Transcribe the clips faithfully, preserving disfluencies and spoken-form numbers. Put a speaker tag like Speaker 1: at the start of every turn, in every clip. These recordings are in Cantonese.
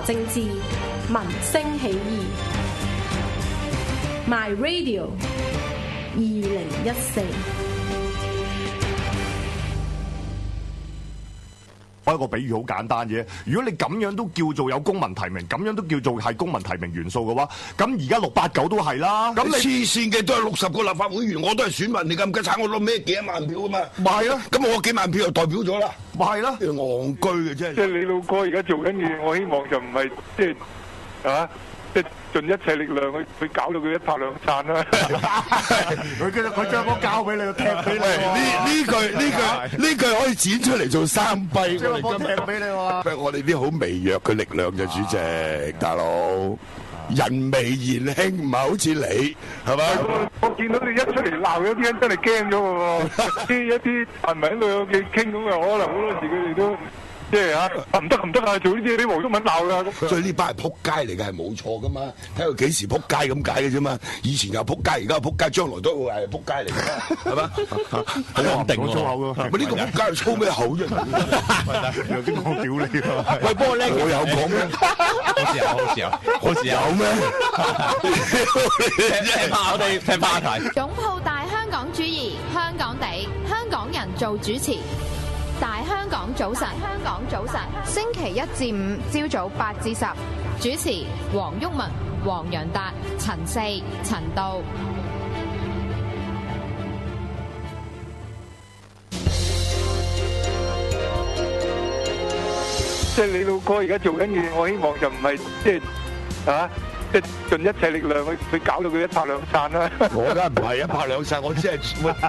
Speaker 1: 政治，民聲起義。My Radio 二零一四。
Speaker 2: 開個比喻好簡單嘅，如果你咁樣都叫做有公民提名，咁樣都叫做係公民提名元素嘅話，咁而家六八九都係啦。
Speaker 3: 咁你黐線嘅都係六十個立法會員，我都係選民，你咁嘅產我攞咩幾萬票啊嘛？
Speaker 2: 咪係咯，
Speaker 3: 咁我幾萬票就代表咗啦，
Speaker 2: 咪係咯，
Speaker 3: 戇居嘅啫。
Speaker 4: 即係你老哥而家做緊嘢，我希望就唔係即係啊。即係盡一切力量去去搞到佢一拍兩散啦！
Speaker 2: 佢佢佢將波交俾你，踢俾你。
Speaker 3: 呢呢句呢句呢句可以剪出嚟做三弊。
Speaker 2: 將波踢俾你喎。
Speaker 3: 我哋啲好微弱嘅力量就主席大佬，人微言輕，唔係好似你係咪？
Speaker 4: 我見到你一出嚟鬧，有啲人真係驚咗喎。啲一啲係咪喺度有幾傾咁啊？可能好多時佢哋都。即係啊，唔得唔得啊！做呢啲啲黃中文鬧㗎，
Speaker 3: 所以呢班係撲街嚟嘅，係冇錯噶嘛。睇佢幾時撲街咁解嘅啫嘛。以前又撲街，而家又撲街，將來都會係撲街嚟嘅，係嘛？好穩定喎。粗口㗎。咪呢個撲街係粗咩口啫？
Speaker 2: 有啲講屌你喎。
Speaker 3: 喂，不過咧，我有講咩？
Speaker 5: 好似有，好似有，好似
Speaker 3: 有咩？
Speaker 5: 聽下我哋聽話題。
Speaker 6: 擁抱大香港主義，香港地，香港人做主持。大香港早晨，香港早晨，星期一至五朝早八至十，主持黃毓民、黃洋達、陳四、陳道。
Speaker 4: 即係你老哥而家做緊嘢，我希望就唔係即係啊。即係盡一切力量去去搞到佢一拍兩散啦！
Speaker 3: 我梗係唔係一拍兩散，我只係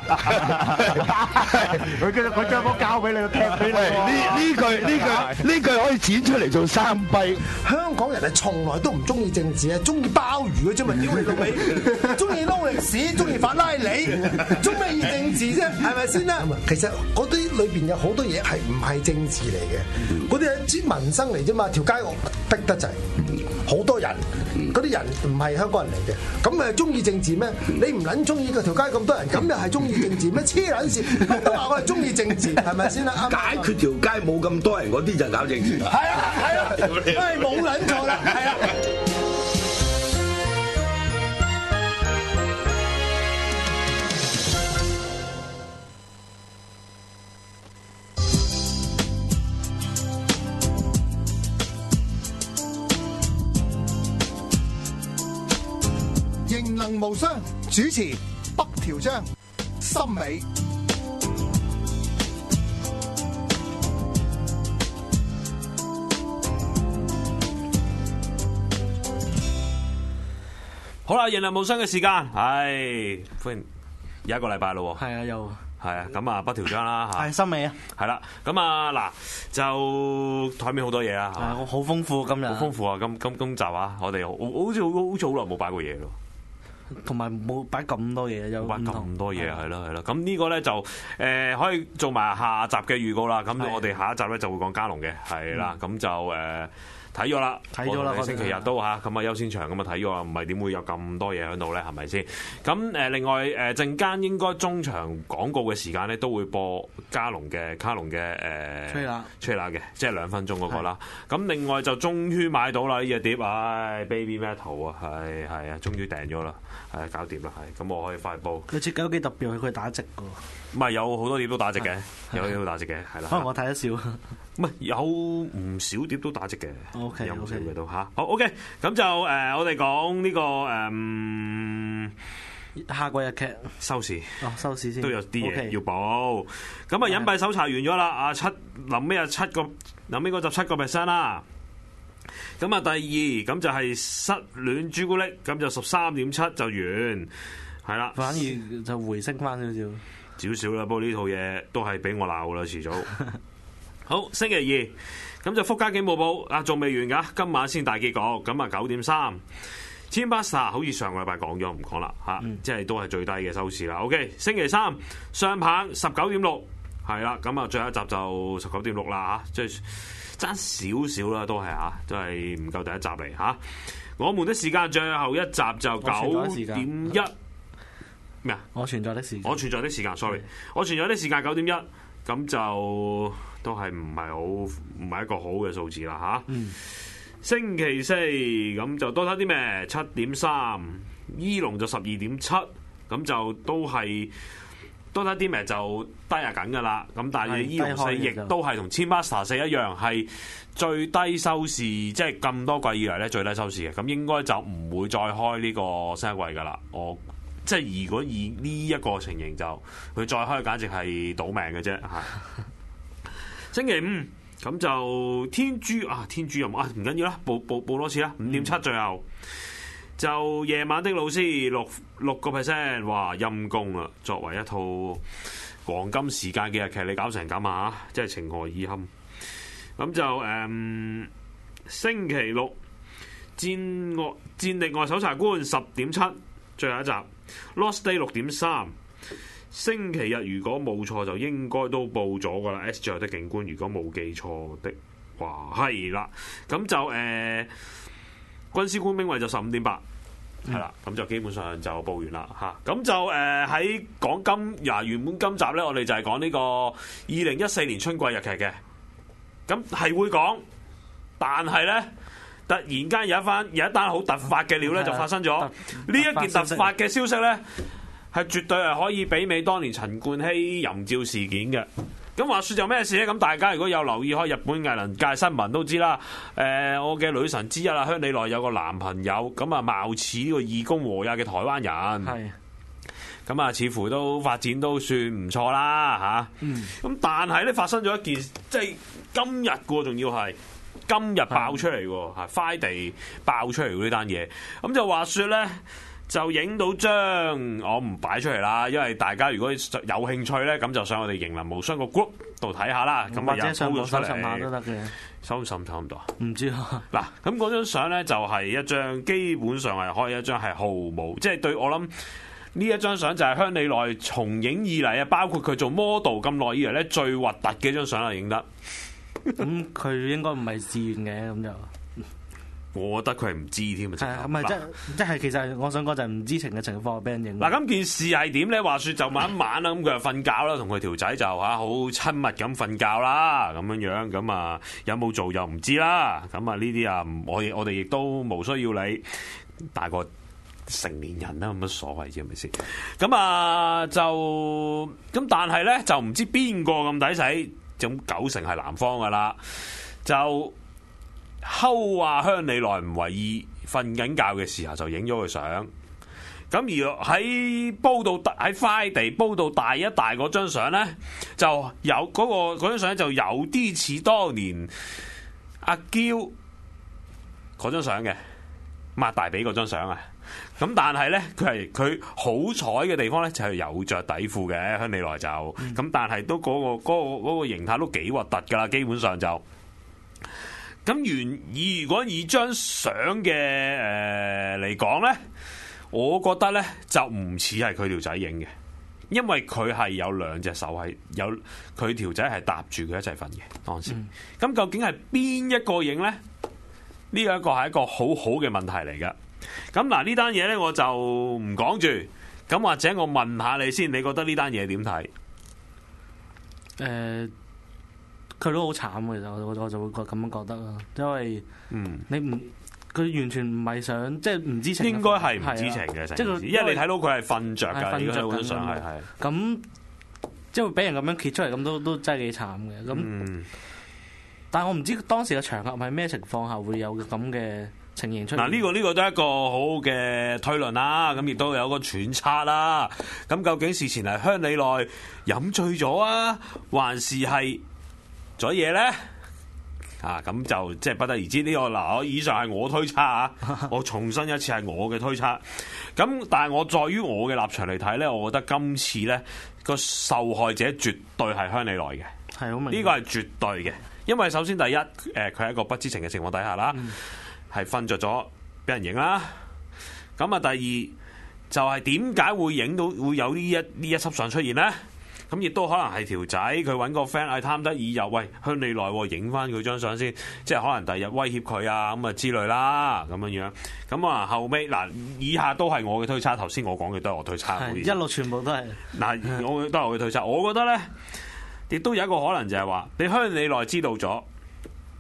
Speaker 2: 佢佢佢將波交俾你，踢俾你。
Speaker 3: 呢呢句呢句呢句可以剪出嚟做三弊。
Speaker 7: 香港人係從來都唔中意政治啊，中意鮑魚嘅啫嘛，屌你老味！中意撈歷史，中意法拉利，中咩意政治啫？係咪先啦？其實嗰啲裏邊有好多嘢係唔係政治嚟嘅，嗰啲係啲民生嚟啫嘛。條街我逼得滯，好多人。嗰啲人唔係香港人嚟嘅，咁咪中意政治咩？你唔撚中意嗰條街咁多人，咁又係中意政治咩？黐撚線，都話我係中意政治，係咪先啦？
Speaker 3: 解決條街冇咁多人嗰啲就搞政治。
Speaker 7: 係啊係啊，係冇撚錯啦，係啊。
Speaker 8: 形能無雙，主持北條章、森美。
Speaker 5: 好啦，形能無雙嘅時間，唉，歡迎有一個禮拜咯。
Speaker 9: 係啊，又
Speaker 5: 係啊，咁啊北條章啦嚇，
Speaker 9: 係森美啊，
Speaker 5: 係啦，咁啊嗱就台面好多嘢啊，係
Speaker 9: 嘛，好豐富今日，
Speaker 5: 好豐富啊！今今今集啊，我哋好好似好好似好耐冇擺過嘢咯。
Speaker 9: 同埋冇擺咁多嘢，有
Speaker 5: 擺咁多嘢係咯係咯，咁呢個咧就誒、呃、可以做埋下集嘅預告啦。咁我哋下一集咧就會講嘉龍嘅，係啦，咁、嗯、就誒睇咗啦，睇咗啦，星期日都嚇咁啊優先場咁啊睇咗，唔係點會有咁多嘢喺度咧？係咪先？咁誒另外誒陣間應該中場廣告嘅時間咧都會播嘉龍嘅卡龍嘅誒吹喇吹喇嘅，即係兩分鐘嗰個啦。咁另外就終於買到啦呢隻碟，唉 Baby Metal 啊，係係啊，終於訂咗啦。係搞掂啦，係咁我可以快報。
Speaker 9: 佢設計都幾特別，佢打直嘅。
Speaker 5: 唔係有好多碟都打直嘅，有啲都打直嘅，係啦。
Speaker 9: 可能我睇得少。
Speaker 5: 唔係有唔少碟都打直嘅。
Speaker 9: O K，
Speaker 5: 有唔少嘅都嚇。好 O K，咁就誒、呃、我哋講呢個誒、嗯、
Speaker 9: 下個日劇
Speaker 5: 收視。
Speaker 9: 哦，收視先
Speaker 5: 都有啲嘢
Speaker 9: Okay
Speaker 5: 要報。咁啊隱蔽搜查完咗啦，啊七臨尾啊七個臨尾嗰集七個 percent 啦。咁啊，第二咁就係失戀朱古力，咁就十三點七就完，係啦。
Speaker 9: 反而就回升翻少少，
Speaker 5: 少少啦。不過呢套嘢都係俾我鬧啦，遲早。好，星期二咁就福家警報報啊，仲未完噶，今晚先大結局。咁啊，九點三，Teambuster 好似上個禮拜講咗，唔講啦吓，嗯、即係都係最低嘅收視啦。OK，星期三上棒十九點六，係啦，咁啊，最後一集就十九點六啦吓，即係。爭少少啦，都係嚇，都係唔夠第一集嚟嚇。我們的時間最後一集就九點一咩啊？
Speaker 9: 我存在的時間，
Speaker 5: 我存在的時間，sorry，我存在的時間九點一，咁就都係唔係好唔係一個好嘅數字啦嚇。 星期四咁就多睇啲咩？七點三，伊隆就十二點七，咁就都係多睇啲咩就低下緊噶啦。咁但係伊隆四亦都係同千巴斯塔四一樣，係最低收視，即係咁多季以嚟咧最低收視嘅。咁應該就唔會再開呢個新一季噶啦。我即係如果以呢一個情形就佢再開，簡直係賭命嘅啫嚇。星期五。咁就天珠啊，天珠又啊唔緊要啦，報報報多次啦，五點七最後就夜晚的老師六六個 percent， 哇陰公啦！作為一套黃金時間嘅日劇，你搞成咁啊，即係情何以堪？咁就誒、嗯、星期六戰外戰力外搜查官十點七最後一集 ，Lost Day 六點三。星期日如果冇錯就應該都報咗噶啦 ，S 最後的警官如果冇記錯的話係啦，咁就誒、呃、軍師官兵衛就十五點八，係啦，咁就基本上就報完啦嚇，咁就誒喺講今呀原本今集咧，我哋就係講呢個二零一四年春季日劇嘅，咁係會講，但係咧突然間有一番有一單好突發嘅料咧就發生咗，呢一件突發嘅消息咧。係絕對係可以媲美當年陳冠希淫照事件嘅。咁話說就咩事咧？咁大家如果有留意開日本藝能界新聞都知啦。誒、呃，我嘅女神之一啦，香里奈有個男朋友，咁啊貌似呢個義工和也嘅台灣人。係。咁啊，似乎都發展都算唔錯啦，嚇、啊。嗯。咁但係咧發生咗一件，即係今日個仲要係今日爆出嚟喎，嚇 Friday 爆出嚟呢單嘢。咁就話說咧。就影到張，我唔擺出嚟啦，因為大家如果有興趣咧，咁就上我哋型林無雙個 group 度睇下啦。咁或者上網搜尋下都得嘅，搜尋差唔多。唔知啊。嗱，咁嗰張相咧就係一張，基本上係可以一張係毫無，即係對我諗呢一張相就係香里奈從影以嚟啊，包括佢做 model 咁耐以嚟咧最核突嘅一張相啦，影得。咁佢應該唔係自願嘅，咁就。我覺得佢係唔知添啊！係啊，唔係即係即係，其實我想講就係唔知情嘅情況俾人影。嗱，咁件事係點咧？話說就晚一晚啦，咁佢就瞓覺啦，同佢條仔就嚇好親密咁瞓覺啦，咁樣樣咁啊，有冇做又唔知啦。咁啊呢啲啊，我我哋亦都無需要理，大個成年人啦，冇乜所謂啫，係咪先？咁啊就咁，但係咧就唔知邊個咁抵死，咁九成係男方噶啦，就。睺話香里奈唔為意，瞓緊覺嘅時候就影咗佢相。咁而喺煲到喺快地煲到大一大嗰張相咧，就有嗰、嗰個嗰張相就有啲似當年阿嬌嗰張相嘅，擘大髀嗰張相啊。咁但係咧，佢係佢好彩嘅地方咧，就係有着底褲嘅香里奈就咁，嗯、但係都嗰、嗰個嗰、嗰個嗰個形態都幾核突噶啦，基本上就。咁原以如果以張相嘅誒嚟講咧，我覺得咧就唔似係佢條仔影嘅，因為佢係有兩隻手係有佢條仔係搭住佢一齊瞓嘅當時。咁、嗯、究竟係邊一個影咧？呢一個係一個好好嘅問題嚟㗎。咁嗱呢單嘢咧我就唔講住，咁或者我問下你先，你覺得呢單嘢點睇？誒、呃。佢都好慘嘅，其實我我就會覺咁樣覺得啦，因為你唔佢完全唔係想即係唔知情，應該係唔知情嘅，即係因為你睇到佢係瞓着㗎，而家嗰張相係係咁，即係俾人咁樣揭出嚟，咁都都真係幾慘嘅。咁，嗯、但係我唔知當時嘅場合係咩情況下會有咁嘅情形出現。嗱，呢個呢個都係一個好嘅推論啦，咁亦都有個揣測啦。咁究竟事前係香里奈飲醉咗啊，還是係咗嘢咧？啊，咁就即係不得而知。呢個嗱，我以上係我推測啊，我重申一次係我嘅推測。咁但係我在於我嘅立場嚟睇咧，我覺得今次咧個受害者絕對係香里奈嘅，係好明。呢個係絕對嘅，因為首先第一，誒佢喺一個不知情嘅情況底下啦，係瞓着咗俾人影啦。咁啊，第二就係點解會影到會有呢一呢一輯相出現咧？咁亦都可能係條仔佢揾個 friend 係貪得意又喂香里奈影翻佢張相先，即係可能第日威脅佢啊咁啊之類啦咁樣樣。咁啊後尾嗱，以下都係我嘅推測，頭先我講嘅都係我推測，一路全部都係嗱，我都係我嘅推測。我覺得咧，亦都有一個可能就係話，你香里奈知道咗，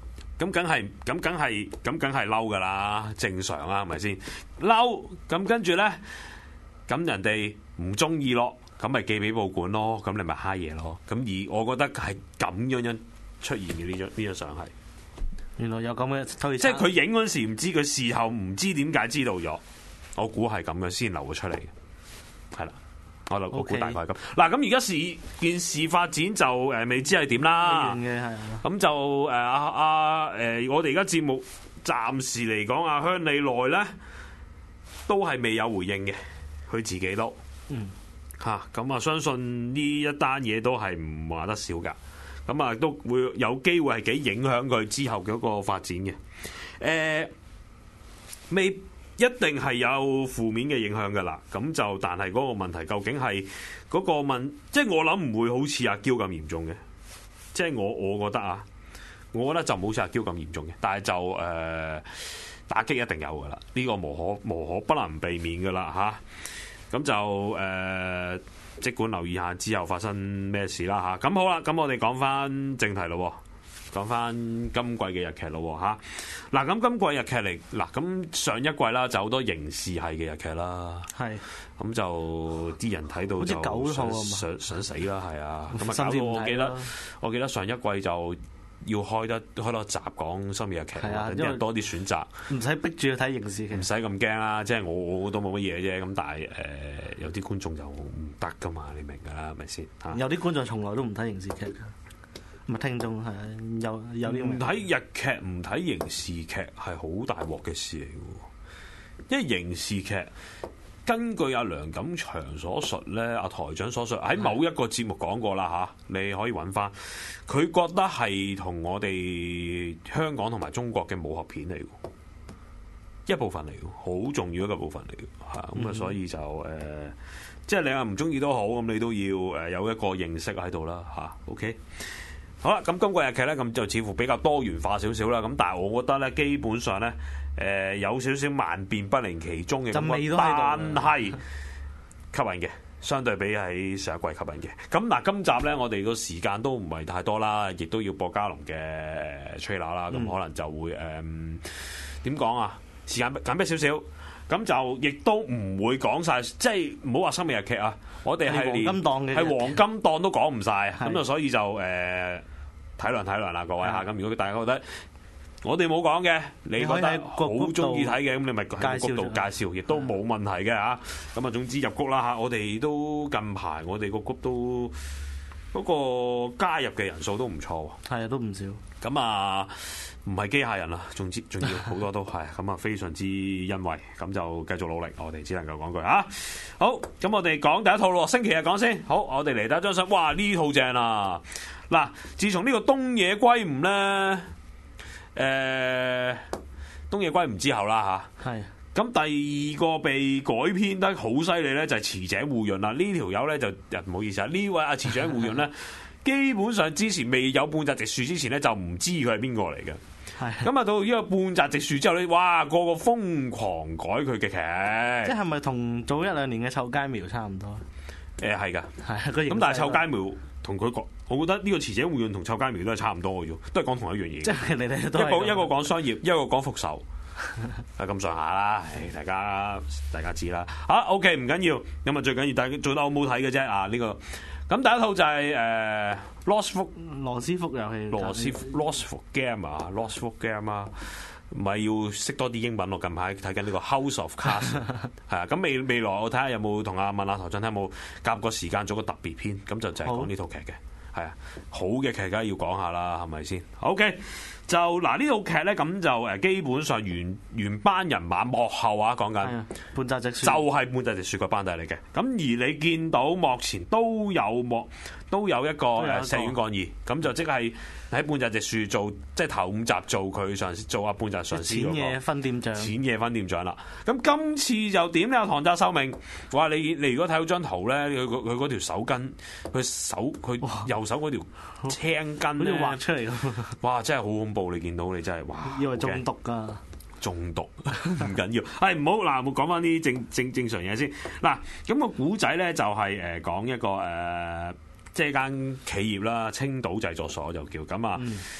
Speaker 5: 咁梗係咁梗係咁梗係嬲㗎啦，正常啊，係咪先？嬲咁跟住咧，咁人哋唔中意咯，咁咪寄俾報館咯，咁你咪蝦嘢咯。咁而我覺得係咁樣樣出現嘅呢張呢張相係。
Speaker 9: 原來有咁嘅推測，
Speaker 5: 即係佢影嗰陣時唔知，佢事後唔知點解知道咗，我估係咁樣先流咗出嚟嘅，係啦，我就我估大概係咁。嗱，咁而家事件事發展就誒未知係點啦，咁就誒阿阿誒我哋而家節目暫時嚟講，阿香里奈咧都係未有回應嘅，佢自己都嗯嚇咁啊，相信呢一單嘢都係唔話得少㗎。咁啊，都會有機會係幾影響佢之後嘅一個發展嘅。誒、呃，未一定係有負面嘅影響㗎啦。咁就但係嗰個問題究竟係嗰個問，即係我諗唔會好似阿嬌咁嚴重嘅。即係我我覺得啊，我覺得就冇似阿嬌咁嚴重嘅。但係就誒、呃、打擊一定有㗎啦。呢、這個無可無可不能避免㗎啦嚇。咁、啊、就誒。呃即管留意下之後發生咩事啦嚇，咁好啦，咁我哋講翻正題咯，講翻今季嘅日劇咯嚇。嗱，咁今季日劇嚟，嗱咁上一季啦就好多刑事系嘅日劇啦，係咁就啲人睇到就想想想死啦，係啊，咁啊搞到我記得我記得上一季就要開得開多集講深夜日劇，等啲人多啲選擇，
Speaker 9: 唔使逼住去睇刑事劇，
Speaker 5: 唔使咁驚啦。即係我我都冇乜嘢啫，咁但係誒、呃、有啲觀眾就唔得噶嘛，你明㗎啦，係咪先？
Speaker 9: 有啲觀眾從來都唔睇刑事劇㗎，唔係聽眾係有有啲
Speaker 5: 唔睇日劇唔睇刑事劇係好大鑊嘅事嚟㗎，因為刑事劇。根據阿梁錦祥所述咧，阿台長所述喺某一個節目講過啦嚇，你可以揾翻。佢覺得係同我哋香港同埋中國嘅武俠片嚟嘅一部分嚟嘅，好重要一個部分嚟嘅嚇。咁啊、嗯，所以就誒、呃，即係你話唔中意都好，咁你都要誒有一個認識喺度啦嚇。OK，好啦，咁今個日劇咧，咁就似乎比較多元化少少啦。咁但係我覺得咧，基本上咧。誒、呃、有少少萬變不離其宗嘅咁，但係吸引嘅，相對比喺上一季吸引嘅。咁嗱，今集咧我哋個時間都唔係太多啦，亦都要播嘉龍嘅 trailer 啦，咁、嗯、可能就會誒點講啊？時間緊迫少少，咁就亦都唔會講晒，即係唔好話深夜日劇啊！我哋係連黃金檔嘅，係黃金檔都講唔晒，咁就所以就誒、呃、體諒體諒啦，各位嚇。咁如果大家覺得，我哋冇講嘅，你覺得好中意睇嘅，咁你咪喺個谷度介紹，亦都冇問題嘅嚇。咁啊，總之入谷啦嚇，我哋都近排我哋個谷都嗰、嗰個加入嘅人數都唔錯，
Speaker 9: 係啊，都唔少。
Speaker 5: 咁啊，唔係機械人啦，總之仲要好多都係，咁啊非常之欣慰，咁就繼續努力，我哋只能夠講句嚇。好，咁我哋講第一套咯，星期日講先。好，我哋嚟第一張相，哇呢套正啊！嗱，自從呢個東野圭吾咧。誒、呃、東野圭吾之後啦嚇，係咁第二個被改編得好犀利咧，就係池井戶潤啦。呢條友咧就唔好意思啊，呢位阿池井戶潤咧，基本上之前未有半澤直樹之前咧，就唔知佢係邊個嚟嘅。係咁啊，到呢個半澤直樹之後咧，哇個個瘋狂改佢嘅劇，即
Speaker 9: 係咪同早一兩年嘅臭街苗差唔多？
Speaker 5: 誒係㗎，
Speaker 9: 係
Speaker 5: 咁但係臭街苗。同佢講，我覺得呢個池井戶潤同臭街苗都係差唔多嘅啫，都係講同一樣嘢。
Speaker 9: 即係你哋都
Speaker 5: 一個一個講商業，一個講復仇，係咁上下啦。誒，大家大家知啦。嚇、啊、OK 唔緊要，咁啊最緊要大家做得好唔好睇嘅啫啊！呢、呢個咁第一套就係誒 Lost 福
Speaker 9: 羅斯福遊戲，
Speaker 5: 羅斯 Lost 福 Game 啊 Lost 福 Game 啊。唔係要識多啲英文咯，近排睇緊呢個 House of Cards 係啊，咁未未來我睇下有冇同阿問阿台長睇有冇夾個時間做個特別篇，咁就就係講呢套劇嘅，係啊，好嘅劇梗係要講下啦，係咪先 ？OK，就嗱呢套劇咧，咁就誒基本上原原班人馬幕後啊講緊
Speaker 9: 半澤直樹，
Speaker 5: 就係半澤直樹個班底嚟嘅。咁而你見到幕前都有幕都有一個誒石丸幹二，咁就即係。喺半澤直樹做即係頭五集做佢上司做阿半澤上司嗰個
Speaker 9: 淺野分店長，
Speaker 5: 淺野分店長啦。咁今次就點咧？唐澤壽明，哇！你你如果睇到張圖咧，佢佢嗰條手巾，佢手佢右手嗰條青筋咧，
Speaker 9: 畫出嚟咯。
Speaker 5: 哇！真係好恐怖，你見到你真係哇！
Speaker 9: 以為中毒㗎，
Speaker 5: 中毒唔緊要。係唔好嗱，我講翻啲正正正常嘢先。嗱，咁個古仔咧就係誒講一個誒。即係間企業啦，青島製作所就叫咁啊，嗯、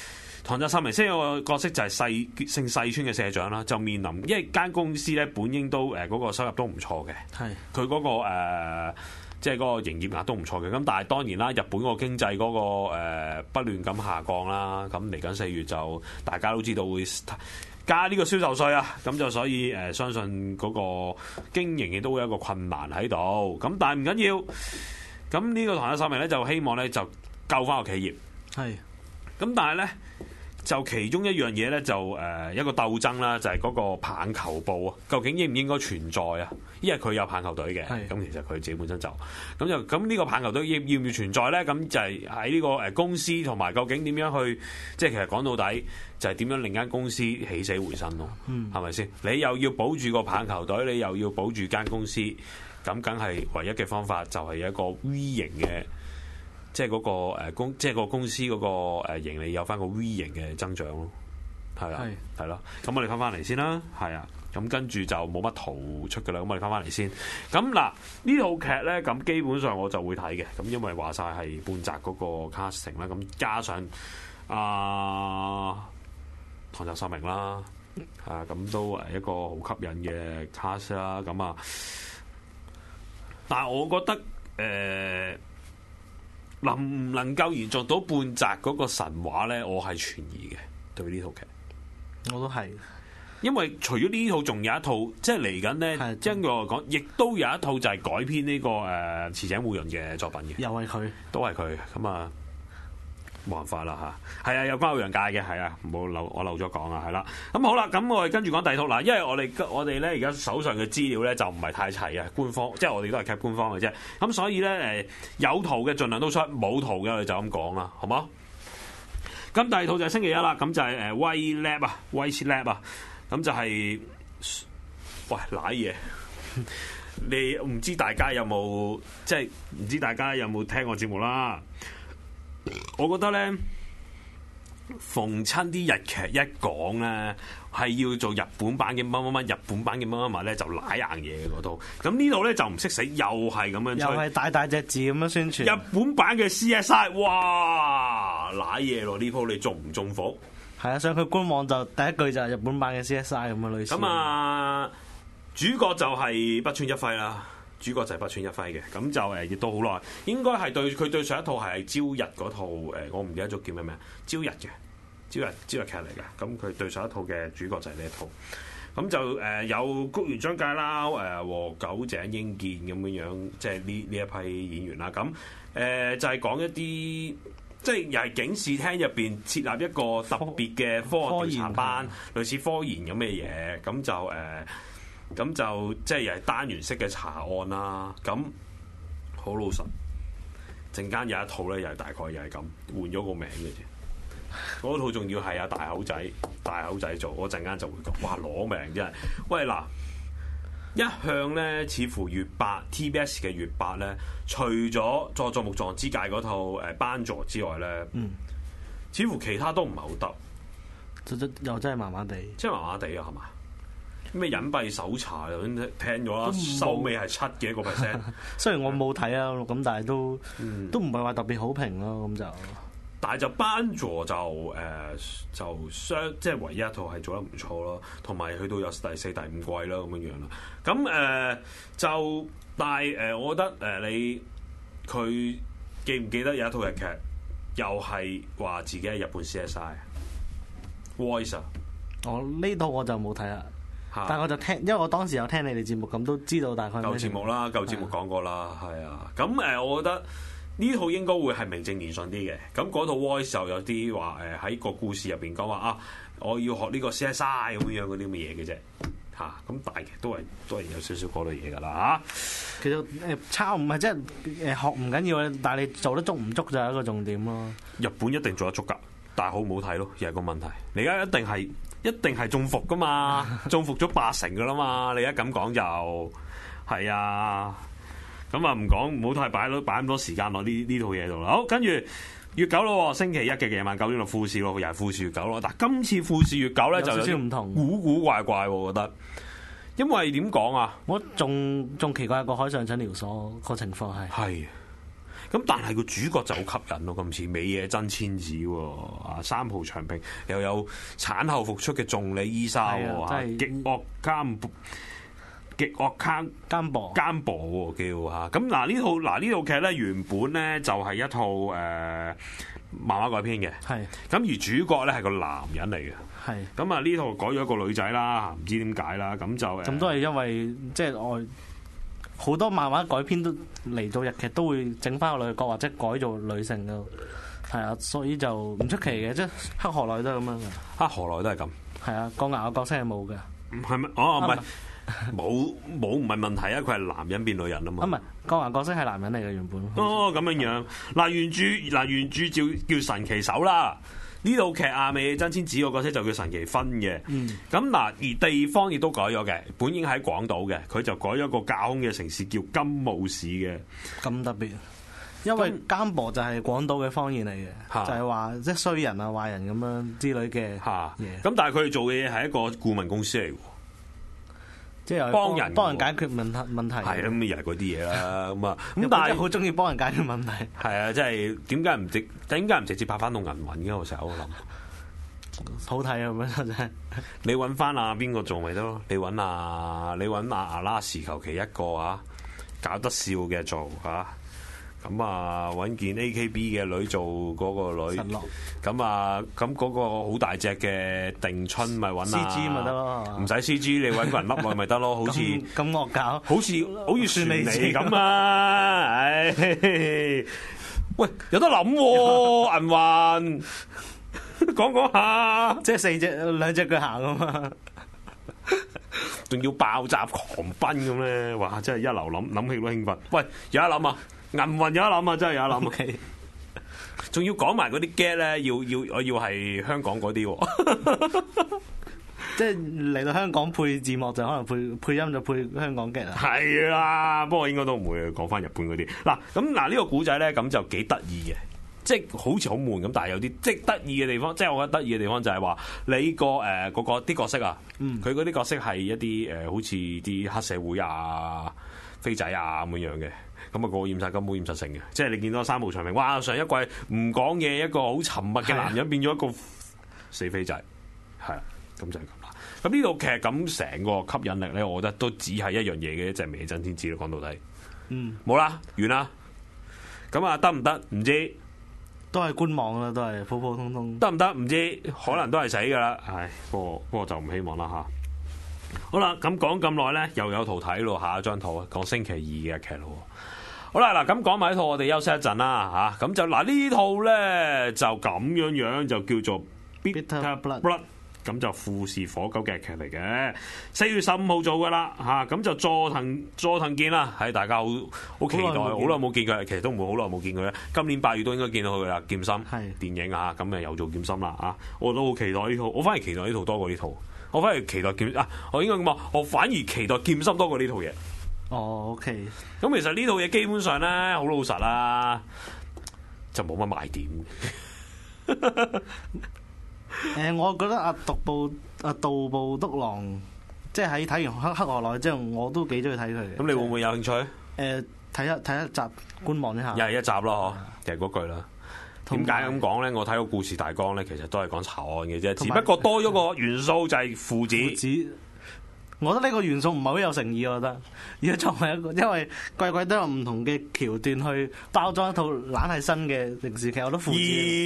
Speaker 5: 唐澤壽明飾演個角色就係細姓細川嘅社長啦，就面臨因為間公司咧本應都誒嗰個收入都唔錯嘅，係佢嗰個誒即係嗰個營業額都唔錯嘅。咁但係當然啦，日本個經濟嗰個誒不斷咁下降啦，咁嚟緊四月就大家都知道會加呢個銷售稅啊，咁就所以誒相信嗰個經營亦都會有一個困難喺度。咁但係唔緊要，咁呢個唐澤壽明咧就希望咧就救翻個企業，係咁但係咧。就其中一樣嘢咧，就誒一個鬥爭啦，就係、是、嗰個棒球部啊，究竟應唔應該存在啊？因為佢有棒球隊嘅，咁其實佢自己本身就咁就咁呢個棒球隊要要唔要存在咧？咁就係喺呢個誒公司同埋究竟點樣去，即係其實講到底就係點樣令間公司起死回生咯？係咪先？你又要保住個棒球隊，你又要保住間公司，咁梗係唯一嘅方法就係一個 V 型嘅。即係嗰個誒公，即係個公司嗰個誒盈利有翻個 V 型嘅增長咯，係啦，係咯。咁我哋翻翻嚟先啦，係啊。咁跟住就冇乜圖出㗎啦。咁我哋翻翻嚟先。咁嗱呢套劇咧，咁基本上我就會睇嘅。咁因為話晒係半澤嗰個 casting 啦，咁加上啊唐澤壽明啦，啊咁都係一個好吸引嘅 cast 啦。咁啊，但係我覺得誒。呃能唔能夠延續到半澤嗰個神話咧？我係存疑嘅對呢套劇，我都係，因為除咗呢套，仲有一套，即係嚟緊咧。將佢嚟講，亦都有一套就係改編呢、這個誒池井戶潤嘅作品嘅，又係佢，都係佢咁啊，冇辦法啦嚇。係啊，有關歐陽界嘅係啊，冇漏我漏咗講啊，係啦。咁好啦，咁我哋跟住講第二套嗱，因為我哋我哋咧而家手上嘅資料咧就唔係太齊啊，官方即係我哋都係 cap 官方嘅啫。咁所以咧誒有圖嘅盡量都出，冇圖嘅我哋就咁講啦，好冇？咁第二套就係星期一啦，咁就係誒威 lab 啊，威 lab 啊，咁就係、是、喂瀨嘢。你唔知大家有冇即係唔知大家有冇聽過節目啦？我覺得咧，逢親啲日劇一講咧，係要做日本版嘅乜乜乜，日本版嘅乜乜乜咧就舐硬嘢嘅嗰套。咁呢度咧就唔識死，又係咁樣，又係大大隻字咁樣宣傳。日本版嘅 C S I， 哇，舐嘢咯！呢鋪你中唔中伏？係啊，上佢官網就第一句就係日本版嘅 C S I 咁嘅類似。咁啊，主角就係北村一輝啦。主角就係北村一輝嘅，咁就誒亦都好耐，應該係對佢對上一套係朝日嗰套誒，我唔記得咗叫咩名，朝日嘅朝日朝日劇嚟嘅，咁佢對上一套嘅主角就係呢一套，咁就誒有菊原張介啦，誒和久井英健咁樣樣，即係呢呢一批演員啦，咁誒就係講一啲即係又係警視廳入邊設立一個特別嘅科學調查班，類似科研咁嘅嘢，咁就誒。咁就即係又係單元式嘅查案啦。咁好老實，陣間有一套咧，又係大概又係咁換咗個名嘅啫。嗰套仲要係阿大口仔，大口仔做，我陣間就會講，哇攞命真係。喂嗱，一向咧似乎月八 T B S 嘅月八咧，除咗佐佐木壯之介嗰套誒班佐之外咧，嗯，似乎其他都唔係好得，又真係麻麻地，即係麻麻地啊，係嘛？咩隱蔽搜查又聽咗啦，收尾係七嘅一個 percent。雖然我冇睇啊，咁但係都、嗯、都唔係話特別好評咯，咁就。但係就班佐就誒、呃、就相即係唯一一套係做得唔錯咯，同埋去到有第四、第五季啦咁樣樣啦。咁誒、呃、就但係誒、呃，我覺得誒、呃、你佢記唔記得有一套日劇，又係話自己係日本 C S I Voice 啊？我呢套我就冇睇啦。但係我就聽，因為我當時有聽你哋節目，咁都知道大概。舊節目啦，舊節目講過啦，係啊。咁誒，我覺得呢套應該會係名正言順啲嘅。咁嗰套 Voice 就有啲話誒喺個故事入邊講話啊，我要學呢個 C S I 咁樣嗰啲咁嘅嘢嘅啫。嚇、啊，咁大劇都係都係有少少嗰類嘢㗎啦嚇。其實誒抄唔係即係誒學唔緊要嘅，但係你做得足唔足就係一個重點咯。日本一定做得足㗎，但係好唔好睇咯，又係個問題。你而家一定係。一定係中伏噶嘛，中伏咗八成噶啦嘛，你一咁講就係啊，咁啊唔講唔好太擺到擺咁多時間落呢呢套嘢度啦。好，跟住月九咯，星期一嘅夜晚九點六富士咯，又係富士月九咯。但今次富士月九咧就有少少唔同，古古怪怪，我覺得。因為點講啊？我仲仲奇怪過海上診療所個情況係係， 咁但係個主角就好吸引咯，今次美野真千子喎，啊三浦長平又有產後復出嘅仲里依沙喎，極惡監極惡監
Speaker 9: 監博
Speaker 5: 監博喎叫嚇。咁嗱呢套嗱呢套劇咧原本咧就係一套誒、呃、漫畫改編嘅，係咁而主角咧係個男人嚟嘅。係咁啊！呢套改咗一個女仔啦，唔知點解啦，咁就
Speaker 9: 咁都係因為即係外好多漫畫改編都嚟到日劇都會整翻個女角或者改做女性咯，係啊，所以就唔出奇嘅，即係黑河內都係咁樣嘅，
Speaker 5: 黑河內都係咁，係啊，鋼牙嘅角色係冇嘅，係咩？哦，唔係冇冇唔係問題啊，佢係男人變女人啊嘛，唔係
Speaker 9: 鋼牙角色係男人嚟嘅原本。
Speaker 5: 哦，咁樣樣嗱原著嗱原著叫叫神奇手啦。呢套劇啊，美野真千子個角色就叫神奇分嘅。咁嗱、嗯，而地方亦都改咗嘅，本應喺廣島嘅，佢就改咗個架空嘅城市叫金武市嘅。
Speaker 9: 咁特別，因為監博就係廣島嘅方言嚟嘅，嗯、就係話即係衰人啊、壞人咁樣之類嘅嘢。
Speaker 5: 咁、嗯、但係佢哋做嘅嘢係一個顧問公司嚟喎。
Speaker 9: 即係幫人幫人解決問題問題，
Speaker 5: 係咁又係嗰啲嘢啦。咁啊，咁但係
Speaker 9: 好中意幫人解決問題。
Speaker 5: 係啊，即係點解唔直點解唔直接拍翻到銀魂嘅？我成日喺度諗，
Speaker 9: 好睇啊！咁樣真係。
Speaker 5: 你揾翻啊邊個做咪得咯？你揾啊你揾啊阿拉士求其一個啊，搞得笑嘅做嚇。咁啊揾件 A K B 嘅女做嗰個女，咁啊咁嗰個好大隻嘅定春咪揾啊
Speaker 9: C G 咪得咯，
Speaker 5: 唔使 C G 你揾個人笠落咪得咯，好似
Speaker 9: 咁惡搞，
Speaker 5: 好似好似算你咁啊！唉，喂有得諗喎銀環，講講下，
Speaker 9: 即係四隻兩隻腳行啊嘛，
Speaker 5: 仲要爆炸狂奔咁咧，哇！真係一流諗諗起都興奮。喂，有得諗啊！銀魂有得諗啊，真係有得諗。仲要講埋嗰啲 get 咧，要要我要係香港嗰啲，
Speaker 9: 即係嚟到香港配字幕就可能配配音就配香港 get 啊。
Speaker 5: 係啦，不過應該都唔會講翻日本嗰啲。嗱咁嗱呢個古仔咧，咁就幾得意嘅，即係好似好悶咁，但係有啲即係得意嘅地方，即係我覺得得意嘅地方就係話你個誒嗰個啲角色啊，佢嗰啲角色係一啲誒好似啲黑社會啊、飛仔啊咁樣樣嘅。咁啊，個驗晒金，冇驗實成嘅，即係你見到三浦長平，哇！上一季唔講嘢，一個好沉默嘅男人變咗一個死飛仔，係啊，咁就係咁啦。咁呢套劇咁成個吸引力咧，我覺得都只係一樣嘢嘅，就係美野真千子咯。講到底，嗯，冇啦，完啦。咁啊，得唔得？唔知，
Speaker 9: 都係觀望啦，都係普普通通。
Speaker 5: 得唔得？唔知，可能都係死噶啦。唉，不過不過就唔希望啦吓。好啦，咁講咁耐咧，又有圖睇咯。下一張圖啊，講星期二嘅劇咯。好啦，嗱咁講埋呢套，我哋休息一陣啦嚇。咁就嗱呢套咧就咁樣樣就叫做 Bitter Blood，咁就富士火狗嘅劇嚟嘅。四月十五號做噶啦嚇，咁就佐藤佐藤健啦，係大家好好期待，好耐冇見佢，其實都唔會好耐冇見佢咧。今年八月都應該見到佢啦，劍心電影啊，咁誒又做劍心啦啊，我都好期待呢套，我反而期待呢套多過呢套，我反而期待劍啊，我應該咁話，我反而期待劍心多過呢套嘢。
Speaker 9: 哦 ，OK。
Speaker 5: 咁其實呢套嘢基本上咧，好老實啦，就冇乜賣點。
Speaker 9: 誒、呃，我覺得阿獨步阿杜部篤郎，即係喺睇完黑黑河內之後，我都幾中意睇佢嘅。
Speaker 5: 咁你會唔會有興趣？誒、
Speaker 9: 呃，睇一睇一集，觀望一下。
Speaker 5: 又係一集咯，嗬，就係嗰句啦。點解咁講咧？我睇個故事大綱咧，其實都係講查案嘅啫，只不過多咗個元素就係父子。
Speaker 9: 父子我覺得呢個元素唔係好有誠意，我覺得。如果作為一個，因為季季都有唔同嘅橋段去包裝一套懶係新嘅電視劇，我都父子。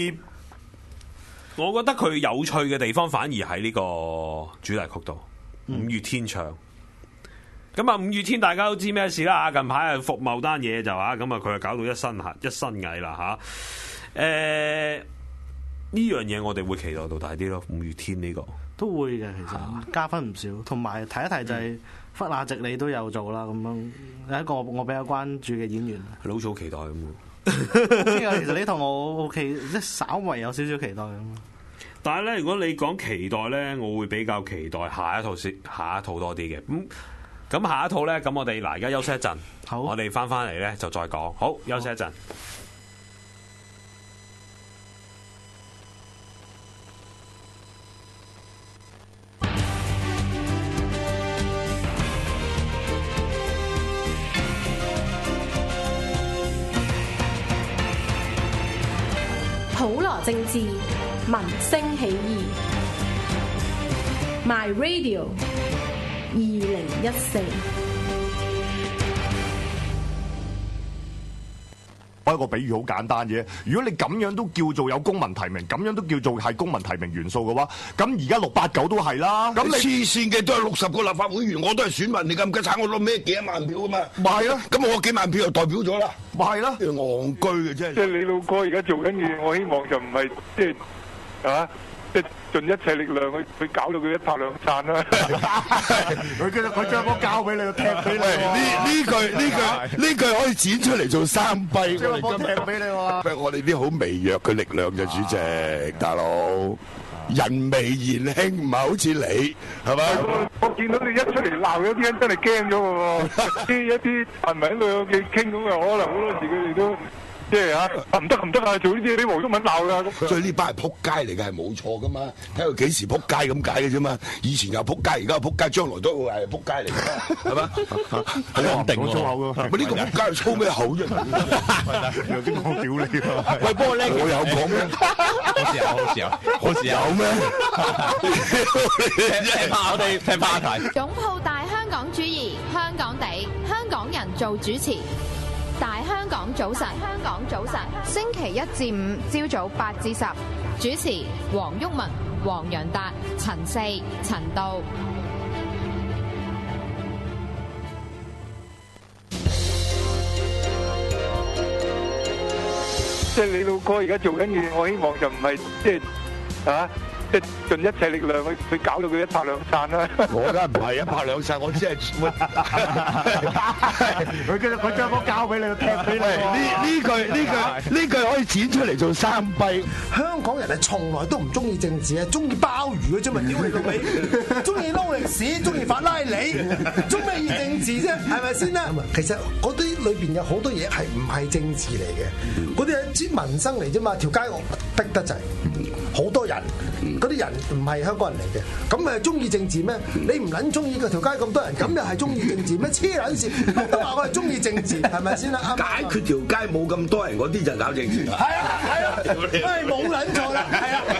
Speaker 5: 而我覺得佢有趣嘅地方，反而喺呢個主題曲度，嗯、五月天唱。咁啊，五月天大家都知咩事啦？近排啊，服貿單嘢就話，咁啊，佢啊搞到一身嚇一身蟻啦嚇。誒，呢樣嘢我哋會期待到大啲咯。五月天呢、這個。
Speaker 9: 都會嘅，其實加分唔少。同埋提一提就係忽那直你都有做啦，咁樣有一個我比較關注嘅演員。
Speaker 5: 係好早期待咁。
Speaker 9: 其實呢套我 OK，即係稍為有少少期待咁。
Speaker 5: 但係咧，如果你講期待咧，我會比較期待下一套先，下一套多啲嘅。咁咁下一套咧，咁我哋嗱而家休息一陣，好，我哋翻翻嚟咧就再講。好，休息一陣。
Speaker 1: 普羅政治，民聲起義。My Radio 二零一四。
Speaker 2: 一個比喻好簡單嘅，如果你咁樣都叫做有公民提名，咁樣都叫做係公民提名元素嘅話，咁而家六八九都係啦。
Speaker 3: 咁你黐線嘅都係六十個立法會員，我都係選民，你咁嘅產我攞咩幾多萬票啊嘛？咪係咯，咁我幾萬票就代表咗啦，咪係咯，戇居嘅啫。
Speaker 4: 即係你老哥而家做緊嘢，我希望就唔係即係啊。即係盡一切力量去去搞到佢一拍兩散啦！
Speaker 2: 佢佢佢將波交俾你，踢俾你。
Speaker 3: 呢呢句呢句呢句可以剪出嚟做三幣。
Speaker 2: 將波踢俾你喎！
Speaker 3: 我哋啲好微弱嘅力量嘅主席大佬，人微言輕，唔係好似你係咪？
Speaker 4: 我見到你一出嚟鬧，有啲人真係驚咗嘅喎。啲一啲係咪喺度有幾傾咁啊？可能好多時佢哋都。即係嚇，唔得唔得啊！做呢啲啲黃毓民鬧㗎咁。
Speaker 3: 所以呢班係撲街嚟嘅，係冇錯噶嘛。睇佢幾時撲街咁解嘅啫嘛。以前又撲街，而家又撲街，將來都會係撲街嚟嘅，係嘛？
Speaker 2: 肯定喎。粗口㗎。
Speaker 3: 咪呢個撲街係粗咩口啫？
Speaker 2: 又點講屌你啊？
Speaker 3: 喂，不過咧，我有講咩？
Speaker 10: 好似有，好似有，
Speaker 3: 好似有咩？
Speaker 10: 我哋聽話題。
Speaker 6: 擁抱大香港主義，香港地，香港人做主持。大香港早晨，香港早晨，星期一至五朝早八至十，主持黃毓民、黃洋達、陳四、陳道。
Speaker 4: 即係你老哥而家做緊嘢，我希望就唔係即係啊。即係盡一切力量去去搞到佢一拍兩散啦！
Speaker 3: 我梗係唔係一拍兩散，我只係
Speaker 2: 佢佢佢將波交俾你，踢俾你。
Speaker 3: 呢呢句呢句呢句可以剪出嚟做三幣。
Speaker 7: 香港人係從來都唔中意政治啊，中意鮑魚嘅啫嘛，屌你老味！中意撈歷史，中意法拉利，中咩意政治啫？係咪先啦？其實嗰啲裏邊有好多嘢係唔係政治嚟嘅，嗰啲係啲民生嚟啫嘛。條街我逼得滯，好多人。嗰啲人唔係香港人嚟嘅，咁咪中意政治咩？你唔撚中意嗰條街咁多人，咁又係中意政治咩？黐撚線，都話我係中意政治，係咪先啦？
Speaker 3: 解決條街冇咁多人嗰啲就搞政治。係
Speaker 7: 啊係啊，係冇撚錯啦，係啊。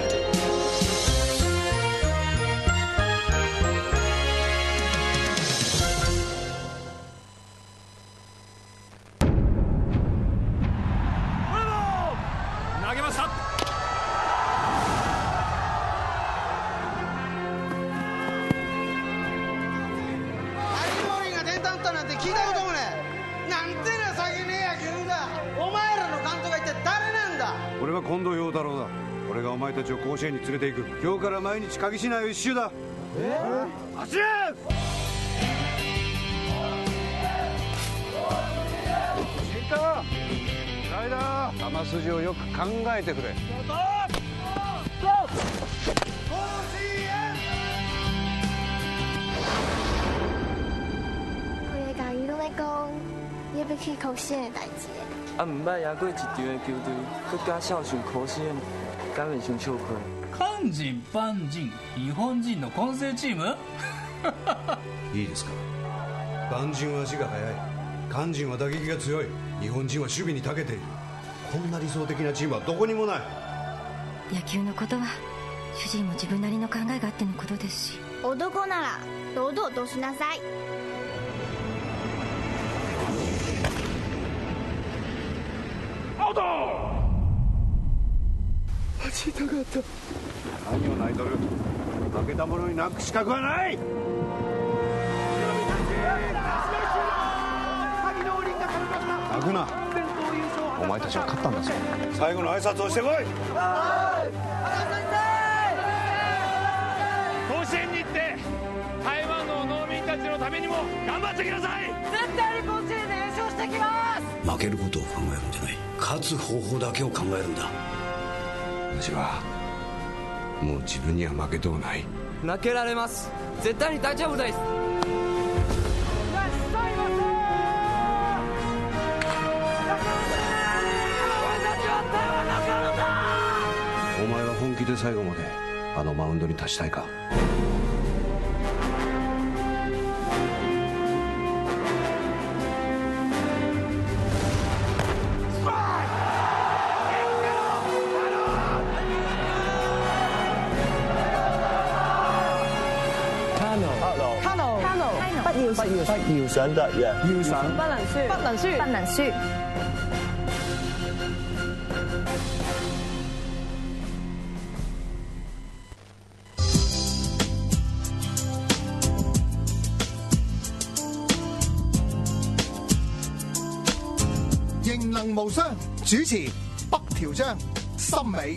Speaker 11: 近藤陽太郎だ。俺がお前たちを甲子園に連れて行く。今日から毎日鍵品を一周だ。えー、走れ！新田、ライダー、球筋をよく考えてくれ。
Speaker 12: 佢哋教羽攏咧講，要要去甲子園嘅代志。啊，唔捌贏過一場嘅球隊，佮加少上甲子園，根本上笑虧。
Speaker 13: 韓人、韓人、日本人の混成チーム？
Speaker 11: いいですか。韓人は足が速い、韓人は打撃が強い、日本人は守備に長けている。こんな理想的なチームはどこにもない。
Speaker 12: 野球のことは主人も自分なりの考えがあってのことですし。男なら堂々としなさい。
Speaker 11: アウト。走りたかった。何を泣いとる。負けた者に泣く資格はない。泣くな。お前たちは勝ったんだぞ。最後の挨拶をしてこい。
Speaker 14: 甲子園に行って台湾の農民たちのためにも頑張ってきなさい。絶対に甲子園で優勝してきます。
Speaker 15: 負けることを考えるんじゃない、勝つ方法だけを考えるんだ。
Speaker 11: 私はもう自分には負けとうない。
Speaker 16: 負けられます。絶対に大丈夫です。
Speaker 11: お前は本気で最後まであのマウンドに立ちたいか。
Speaker 17: 嘅，不要想得嘅，要想
Speaker 18: 不能輸，不能輸，不能輸。
Speaker 8: 形能無雙，主持北條章、森美。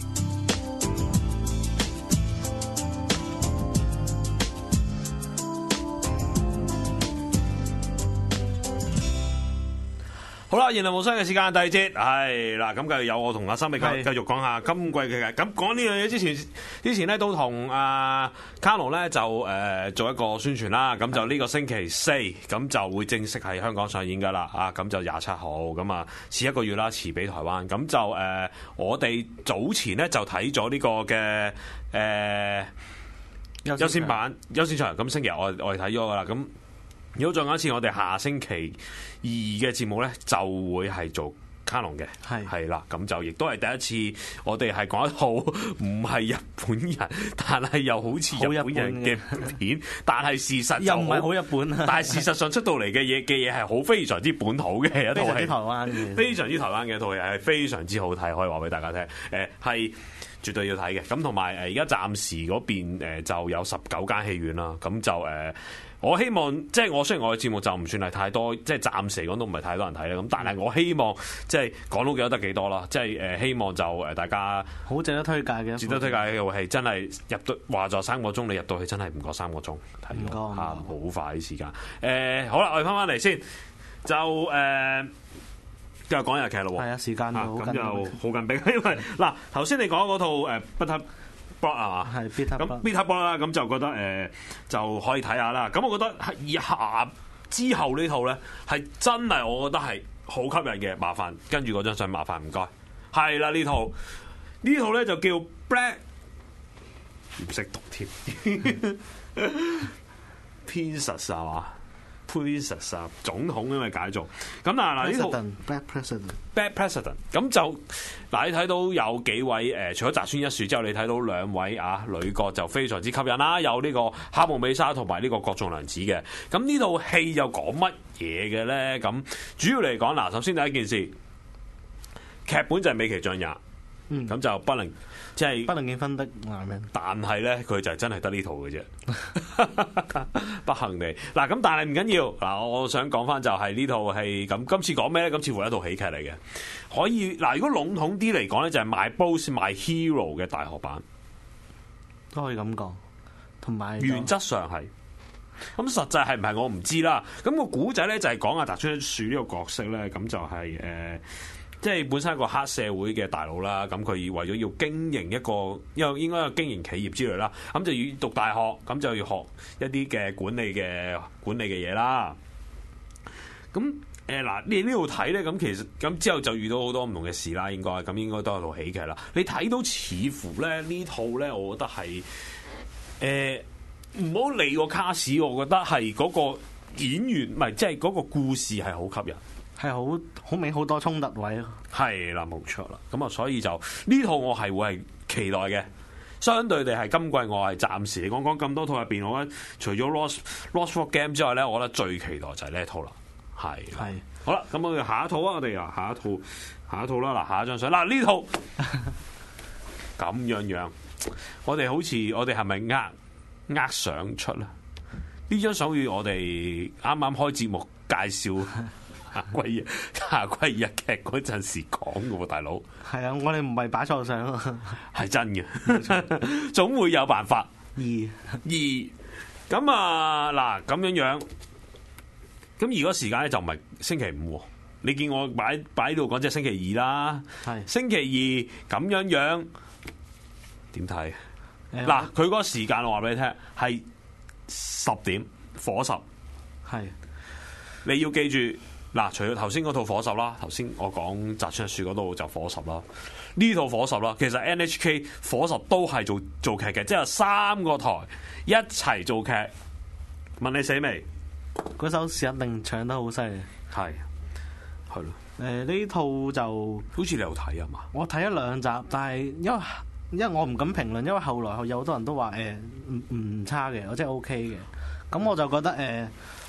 Speaker 5: 好啦，言論無雙嘅時間第二節係啦，咁繼續有我同阿森美繼繼續講下今季嘅。咁講呢樣嘢之前，之前咧都同阿卡龍咧就誒、呃、做一個宣傳啦。咁就呢個星期四咁就會正式喺香港上演噶啦。啊，咁就廿七號咁啊，遲一個月啦，遲俾台灣。咁就誒、呃，我哋早前咧就睇咗呢個嘅誒、呃、優先版優先場。咁星期日我我哋睇咗噶啦。咁如果再講一次，我哋下星期二嘅節目咧就會係做卡龍嘅，係係啦，咁就亦都係第一次，我哋係講一套唔係日本人，但係又好似日本人嘅片，但係事實
Speaker 9: 又唔係好日本，
Speaker 5: 但係事實上出到嚟嘅嘢嘅嘢係好非常之本土嘅一套戲，
Speaker 9: 台灣嘅，
Speaker 5: 非常之台灣嘅一套戲係非常之好睇，可以話俾大家聽，誒係絕對要睇嘅。咁同埋誒而家暫時嗰邊誒就有十九間戲院啦，咁就誒。我希望即係我雖然我嘅節目就唔算係太多，即係暫時嚟講都唔係太多人睇啦。咁但係我希望即係講到幾多得幾多啦。即係誒希望就誒大家好值得推介嘅，值得推介嘅係真係入到話咗三個鐘，你入到去真係唔過三個鐘睇到嚇，好快啲時間。誒、呃、好啦，我哋翻返嚟先，就誒繼續講日劇咯。係啊，時間咁就好緊迫，因為嗱頭先你講嗰套誒不得。係嘛？係 Bitter Blood 咁 Bitter Blood 啦，咁就覺得誒、呃、就可以睇下啦。咁我覺得係以下之後呢套咧係真係我覺得係好吸引嘅。麻煩跟住嗰張相，麻煩唔該。係啦，呢套呢套咧就叫 Black， 唔識讀添。Princess 係嘛？Princess 啊，總統因為解做咁嗱嗱呢套
Speaker 9: Black President
Speaker 5: Black President 咁就嗱你睇到有幾位誒、呃，除咗澤村一樹之後，你睇到兩位啊女角就非常之吸引啦，有呢個夏目美沙同埋呢個角仲良子嘅。咁呢套戲又講乜嘢嘅咧？咁主要嚟講嗱，首先第一件事，劇本就係美崎晉也，咁、嗯、就不能即係、就是、
Speaker 9: 不能見分的男人，
Speaker 5: 但係咧佢就真係得呢套嘅啫。不幸地嗱，咁但係唔緊要嗱，我想講翻就係呢套戲咁，今次講咩咧？咁似乎係一套喜劇嚟嘅，可以嗱，如果籠統啲嚟講咧，就係 My Boss My Hero 嘅大學版，
Speaker 9: 都可以咁講，同埋
Speaker 5: 原則上係，咁實際係唔係我唔知啦。咁、個古仔咧就係講阿澤村一樹呢個角色咧，咁就係、是、誒。呃即係本身一個黑社會嘅大佬啦，咁佢為咗要經營一個，因為應該有經營企業之類啦，咁就要讀大學，咁就要學一啲嘅管理嘅管理嘅嘢啦。咁誒嗱，你呢度睇咧，咁其實咁之後就遇到好多唔同嘅事啦，應該咁應該都係套喜劇啦。你睇到似乎咧呢套咧，我覺得係誒唔好理個卡士，我覺得係嗰個演員唔係即係嗰個故事係好吸引。
Speaker 9: 係好好明好多衝突位咯，
Speaker 5: 係啦，冇錯啦。咁啊，所以就呢套我係會係期待嘅。相對地係今季我係暫時嚟講講咁多套入邊，我覺得除咗 Lost Lost for Game 之外咧，我覺得最期待就係呢一套啦。係係好啦，咁我哋下一套啊，我哋啊下一套下一套啦。嗱，下一張相嗱呢套咁樣樣，我哋好似我哋係咪呃呃相出啦？呢張相要我哋啱啱開節目介紹。夏季日夏季日劇嗰陣時講嘅喎，大佬
Speaker 9: 係啊，我哋唔係擺錯相，
Speaker 5: 係真嘅，總會有辦法。二二咁啊嗱，咁樣樣，咁如果時間咧就唔係星期五，你見我擺擺喺度講即係星期二啦，係星期二咁樣樣點睇？嗱，佢嗰個時間我話俾你聽係十點火十，係你要記住。嗱，除咗頭先嗰套火十啦，頭先我講澤村一樹嗰度就火十啦，呢套火十啦，其實 N H K 火十都係做做劇嘅，即係三個台一齊做劇。問你死未？
Speaker 9: 嗰首詩一定唱得好犀利，
Speaker 5: 係係咯。
Speaker 9: 誒呢套就
Speaker 5: 好似你有睇啊嘛？
Speaker 9: 我睇咗兩集，但係因為因為我唔敢評論，因為後來有好多人都話誒唔唔差嘅，我真係 O K 嘅。咁我就覺得誒。呃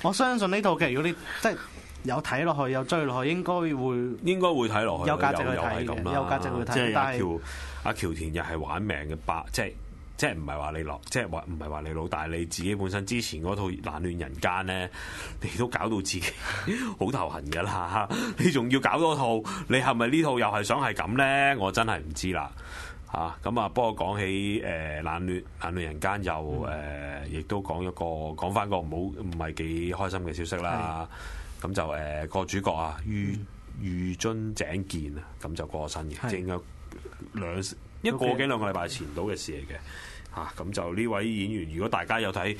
Speaker 9: 我相信呢套劇如果你即係有睇落去，有追落去，應該會
Speaker 5: 應該會睇落去，
Speaker 9: 有價值去睇
Speaker 5: 嘅，
Speaker 9: 有價值去睇。
Speaker 5: 即係阿
Speaker 9: 但
Speaker 5: 喬阿喬田又係玩命嘅霸，即係即係唔係話你落，即係話唔係話你老大，你自己本身之前嗰套《冷暖人間》咧，你都搞到自己好頭痕㗎啦，你仲要搞多套，你係咪呢套又係想係咁咧？我真係唔知啦。嚇咁啊！不過講起誒、呃、冷暖冷暖人間又誒，亦、呃、都講一個講翻個唔好唔係幾開心嘅消息啦。咁就誒個、呃、主角啊，裕裕津井健啊，咁就過身嘅，即係應該兩一個幾兩個禮拜前到嘅事嚟嘅。嚇咁、啊、就呢位演員，如果大家有睇誒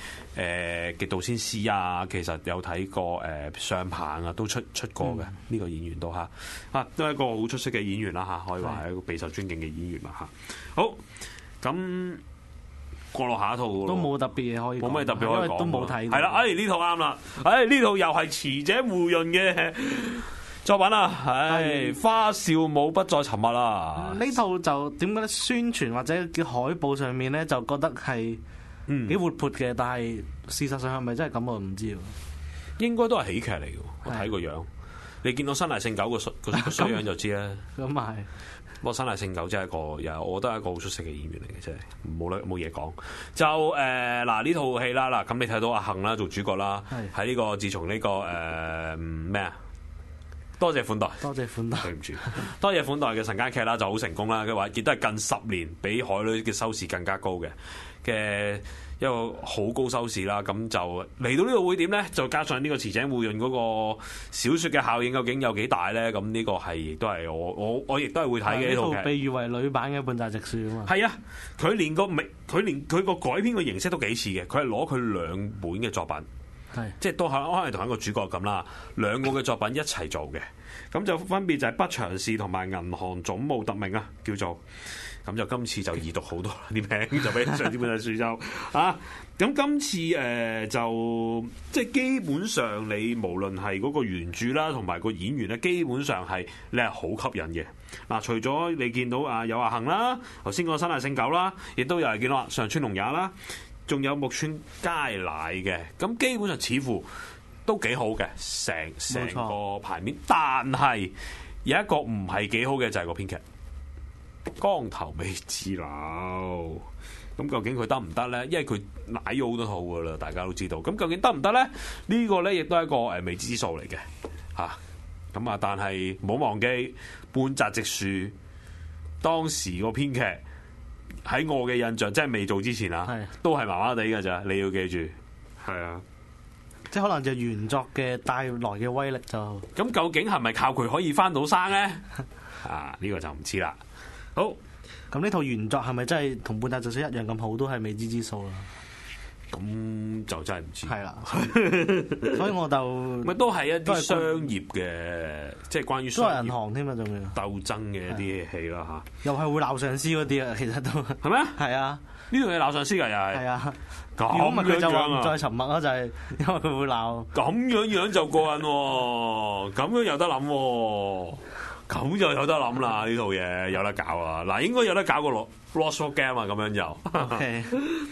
Speaker 5: 《極道鮮師》啊，其實有睇過誒、呃《上棒》啊，都出出過嘅呢、嗯、個演員都嚇啊，都係一個好出色嘅演員啦嚇，可以話係一個備受尊敬嘅演員啦嚇。好，咁過落下一套
Speaker 9: 都冇特別嘢可以講，
Speaker 5: 冇咩特別可以講，
Speaker 9: 都冇睇。
Speaker 5: 係啦，哎呢套啱啦，哎呢套又係池井戶潤嘅作品啊！唉，花少武不再沉默啦。
Speaker 9: 呢套就點解咧？宣傳或者叫海報上面咧，就覺得係幾活潑嘅，嗯、但係事實上係咪真係咁我唔知喎。
Speaker 5: 應該都係喜劇嚟嘅，我睇個樣。你見到新瀨勝久個衰個衰樣就知啦。咁啊係。不過新瀨勝久真係一個，又我覺得係一個好出色嘅演員嚟嘅，真係冇得冇嘢講。就誒嗱呢套戲啦，嗱咁你睇到阿杏啦做主角啦，喺呢、這個自從呢、這個誒咩啊？多謝款待，
Speaker 9: 多謝款待，
Speaker 5: 對唔住，多謝款待嘅晨間劇啦，就好成功啦。佢話亦都係近十年比海女嘅收視更加高嘅嘅一個好高收視啦。咁就嚟到呢度會點咧？就加上呢個池井戶潤嗰個小説嘅效應，究竟有幾大咧？咁呢個係亦都係我我我亦都係會睇嘅呢套劇。
Speaker 9: 被譽為女版嘅半澤直樹啊嘛。
Speaker 5: 係啊，佢連個佢連佢個改編嘅形式都幾似嘅。佢係攞佢兩本嘅作品。係，即係都係可能同一個主角咁啦，兩個嘅作品一齊做嘅，咁就分別就係北長氏同埋銀行總務特命啊，叫做，咁就今次就易讀好多啲名，就比上次本就樹就啊，咁今次誒、呃、就即係基本上你無論係嗰個原著啦，同埋個演員咧，基本上係你係好吸引嘅。嗱、啊，除咗你見到啊有阿杏啦，頭先個新瀨勝久啦，亦都有人見到上川龍也啦。仲有木村佳乃嘅，咁基本上似乎都幾好嘅，成成個排面。但係有一個唔係幾好嘅就係個編劇光頭美智流。咁究竟佢得唔得咧？因為佢奶咗好多套噶啦，大家都知道。咁究竟得唔得咧？呢、呢個咧亦都係一個誒未知之數嚟嘅嚇。咁啊，但係唔好忘記半澤直樹當時個編劇。喺我嘅印象，即係未做之前啊，都係麻麻地㗎咋，你要記住。係啊，
Speaker 9: 即係可能就原作嘅帶來嘅威力就。
Speaker 5: 咁究竟係咪靠佢可以翻到生咧？啊，呢、呢個就唔知啦。好，
Speaker 9: 咁呢套原作係咪真係同半澤直樹一樣咁好，都係未知之數啦。
Speaker 5: 咁就真係唔知。
Speaker 9: 係啦，所以我就
Speaker 5: 咪都係一啲商業嘅，即係關於
Speaker 9: 都係銀行添啊，仲要
Speaker 5: 鬥爭嘅一啲戲啦嚇。
Speaker 9: 又係會鬧上司嗰啲啊，其實都
Speaker 5: 係咩？
Speaker 9: 係啊，
Speaker 5: 呢度嘢鬧上司㗎又係。係
Speaker 9: 啊，
Speaker 5: 咁樣樣
Speaker 9: 佢就話唔再沉默啦，就係因為佢會鬧。
Speaker 5: 咁樣樣就過癮喎，咁樣有得諗喎，咁就有得諗啦。呢套嘢有得搞啊！嗱，應該有得搞個 Lost Game 啊，咁樣就。Okay.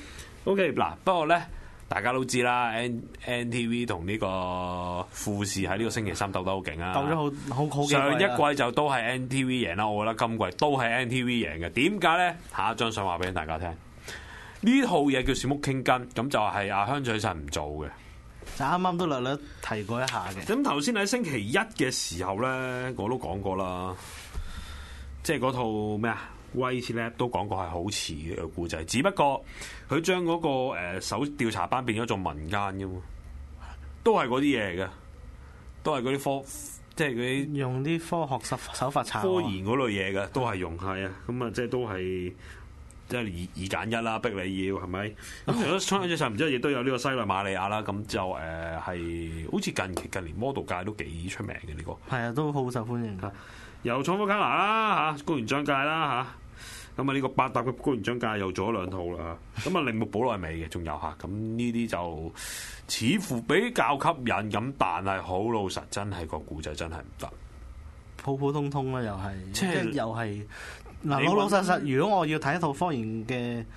Speaker 5: O.K. 嗱，不過咧，大家都知啦 ，N N T V 同呢個富士喺呢個星期三鬥得好勁啊！
Speaker 9: 鬥咗好好好幾季
Speaker 5: 上一季就都係 N T V 贏啦，我覺得今季都係 N T V 贏嘅。點解咧？下一張相話俾大家聽，呢套嘢叫《小屋傾根》，咁就係阿香取慎唔做嘅。
Speaker 9: 就啱啱都略略提過一下嘅。
Speaker 5: 咁頭先喺星期一嘅時候咧，我都講過啦，即係嗰套咩啊？威斯咧都講過係好似嘅故仔，只不過佢將嗰個誒首調查班變咗做民間嘅嘛，都係嗰啲嘢嚟嘅，都係嗰啲科，即係嗰啲
Speaker 9: 用啲科學手手法查
Speaker 5: 科研嗰類嘢嘅，都係用係啊，咁啊即係都係即係二二揀一啦，逼你要係咪？咁除咗香取慎唔知亦都有呢個西奈瑪利亞啦，咁就誒係、呃、好似近期近年 model 界都幾出名嘅呢、呢個，
Speaker 9: 係啊，都好受歡迎㗎。
Speaker 5: 由創科卡拿啦嚇，高原張介啦嚇，咁啊呢個百搭嘅高原張介又做咗兩套啦嚇，咁啊鈴木保奈美嘅仲有嚇，咁呢啲就似乎比較吸引咁，但係好老實，真係個故仔真係唔得，
Speaker 9: 普普通通啦又係，
Speaker 5: 即係
Speaker 9: 又係嗱老老實實，如果我要睇一套科研嘅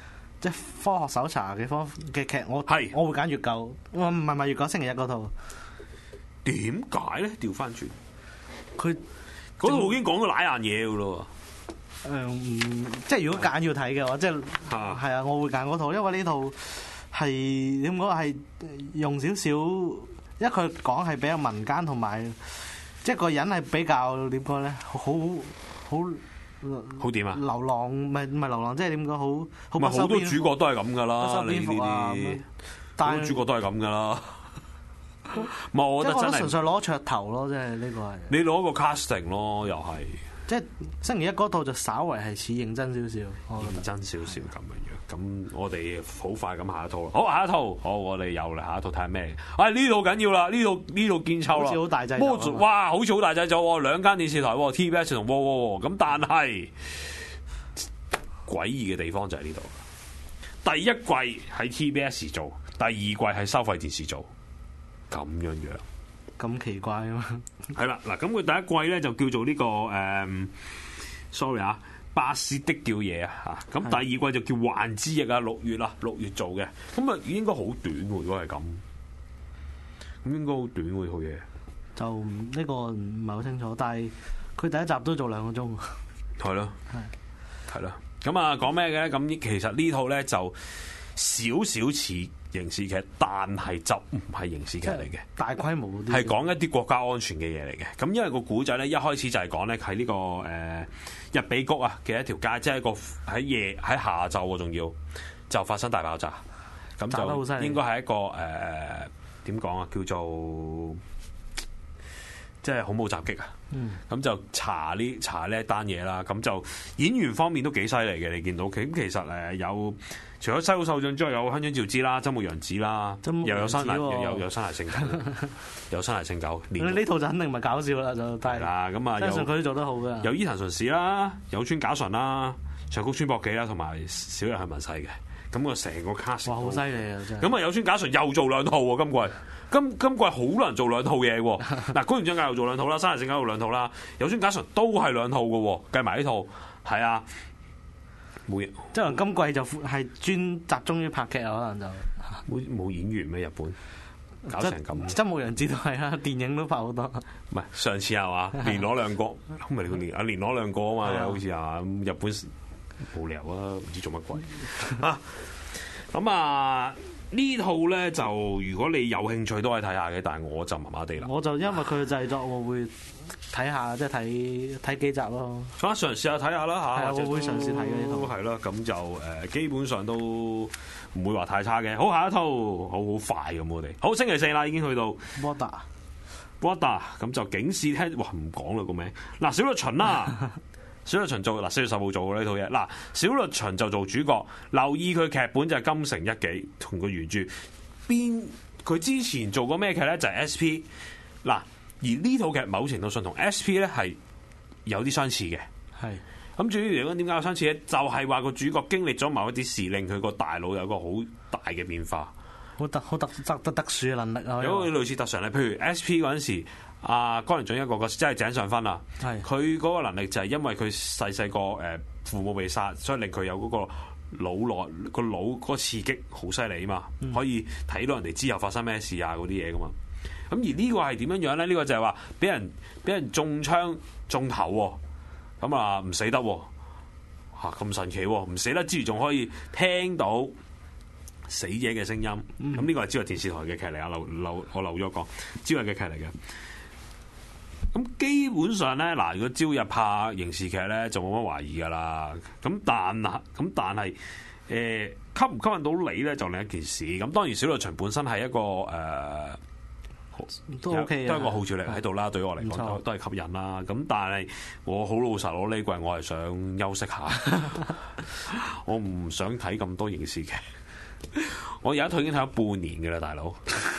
Speaker 9: 即係科學搜查嘅科嘅劇，我係我會揀月九，唔係唔係月九星期一嗰套。
Speaker 5: 點解咧？調翻轉，
Speaker 9: 佢
Speaker 5: 嗰套已經講到瀨硬嘢噶咯。
Speaker 9: 誒、嗯，即係如果揀要睇嘅話，即係係啊，我會揀嗰套，因為呢套係點講係用少少，因為佢講係比較民間同埋，即係個人係比較點講咧，好好
Speaker 5: 好點啊？
Speaker 9: 流浪唔係唔係流浪，即係點講好好。
Speaker 5: 唔係好多主角都係咁噶啦，
Speaker 9: 你呢啲
Speaker 5: 好多主角都係咁噶啦。唔係，我覺得真係
Speaker 9: 純粹攞噱頭咯，即係呢個係。
Speaker 5: 你攞個 casting 咯，又係。
Speaker 9: 即係星期一嗰套就稍為係似認真少少，
Speaker 5: 認真少少咁樣樣。咁我哋好快咁下一套啦。好，下一套，好，我哋又嚟下一套睇下咩？哎，呢套緊要啦，呢套呢套見抽啦。好似好大製。哇，好似好大製作喎，兩間電視台 ，T B S 同 W W W。咁但係詭異嘅地方就係呢度。第一季喺 T B S 做，第二季喺收費電視做，咁樣樣。
Speaker 9: 咁奇怪啊嘛！
Speaker 5: 係啦，嗱，咁佢第一季咧就叫做呢、這個誒、嗯、，sorry 啊，巴斯的叫嘢啊，嚇，咁第二季就叫幻之翼啊，六月啊，六月做嘅，咁啊應該好短喎，如果係咁，咁應該好短喎，套嘢。
Speaker 9: 就呢個唔係好清楚，但係佢第一集都做兩個鐘。
Speaker 5: 係咯，係，係咯，咁啊講咩嘅咧？咁其實呢套咧就少少似刑事劇，但係就唔係刑事劇嚟嘅，
Speaker 9: 大規模啲，
Speaker 5: 係講一啲國家安全嘅嘢嚟嘅。咁因為個古仔咧，一開始就係講咧喺呢個誒、呃、日比谷啊嘅一條街，即係一個喺夜喺下晝喎，仲要就發生大爆炸，咁就應該係一個誒點講啊，叫做即係恐怖襲擊啊。咁、嗯、就查呢查呢一單嘢啦。咁就演員方面都幾犀利嘅，你見到佢咁其實誒有。除咗西島秀俊之外，有香川照之啦、真木陽子啦，又有山梨，又有有山梨聖久，有山梨聖久。你
Speaker 9: 呢套就肯定唔係搞笑啦，就係
Speaker 5: 啦。咁啊，
Speaker 9: 相信佢都做得好嘅。
Speaker 5: 有伊藤順史啦，有川假純啦，長谷川博己啦，同埋小日向文世嘅。咁啊，成個 cast
Speaker 9: 哇，好犀利啊！真係。
Speaker 5: 咁啊，有川假純又做兩套喎，今季。今今季好難做兩套嘢喎。嗱，高原將介又做兩套啦，山梨聖久做兩套啦，有川假純都係兩套嘅喎，計埋呢套，係啊。冇嘢，
Speaker 9: 即係今季就係專集中於拍劇啊，可能就
Speaker 5: 冇冇演員咩？日本搞成咁，
Speaker 9: 真冇人知道係啊！電影都拍好多，
Speaker 5: 唔係上次係嘛？連攞兩個，唔係你連啊連攞兩個啊嘛？好似啊，日本冇理由啊，唔知做乜鬼啊！咁啊呢套咧就如果你有興趣都可以睇下嘅，但係我就麻麻地啦。
Speaker 9: 我就因為佢嘅製作，我會睇下，即係睇睇幾集咯。
Speaker 5: 咁啊，嘗試下睇下啦嚇。
Speaker 9: 係啊，我會嘗試睇嘅呢套。
Speaker 5: 係咯，咁就誒基本上都唔會話太差嘅。好，下一套好好快咁我哋。好，星期四啦，已經去到。Water，Water 咁就警視廳，哇唔講啦個名。嗱，小栗旬啦。小栗旬做嗱，四月十號做嘅呢套嘢。嗱，小栗旬就做主角，留意佢劇本就係金城一紀同個原著。邊佢之前做過咩劇咧？就係 S P。嗱，而呢套劇某程度上同 S P 咧係有啲相似嘅。
Speaker 9: 係
Speaker 5: 咁主要嚟講點解有相似咧？就係話個主角經歷咗某一啲事，令佢個大腦有個好大嘅變化。
Speaker 9: 好特好特特特特殊嘅能力啊！
Speaker 5: 有個類似特殊能力，譬如 S P 嗰陣時。啊，江連俊一個個即係井上薰啊，佢嗰個能力就係因為佢細細個誒父母被殺，所以令佢有嗰個腦內個腦嗰個刺激好犀利啊嘛，嗯、可以睇到人哋之後發生咩事啊嗰啲嘢噶嘛。咁而呢個係點樣樣咧？呢、呢個就係話俾人俾人中槍中頭喎，咁啊唔死得喎，嚇咁神奇喎，唔死得之餘仲可以聽到死者嘅聲音。咁呢、嗯、個係朝日電視台嘅劇嚟啊，漏漏我漏咗個朝日嘅劇嚟嘅。咁基本上咧，嗱，如果朝日拍刑事劇咧，就冇乜懷疑噶啦。咁但係，咁但係，誒、呃、吸唔吸引到你咧，就另一件事。咁當然，小栗旬本身係一個誒、呃，
Speaker 9: 都 OK
Speaker 5: 都係一個號召力喺度啦。對於我嚟講，都都係吸引啦。咁但係，我好老實，我呢季我係想休息下，我唔想睇咁多刑事劇。我有一套已經睇咗半年嘅啦，大佬。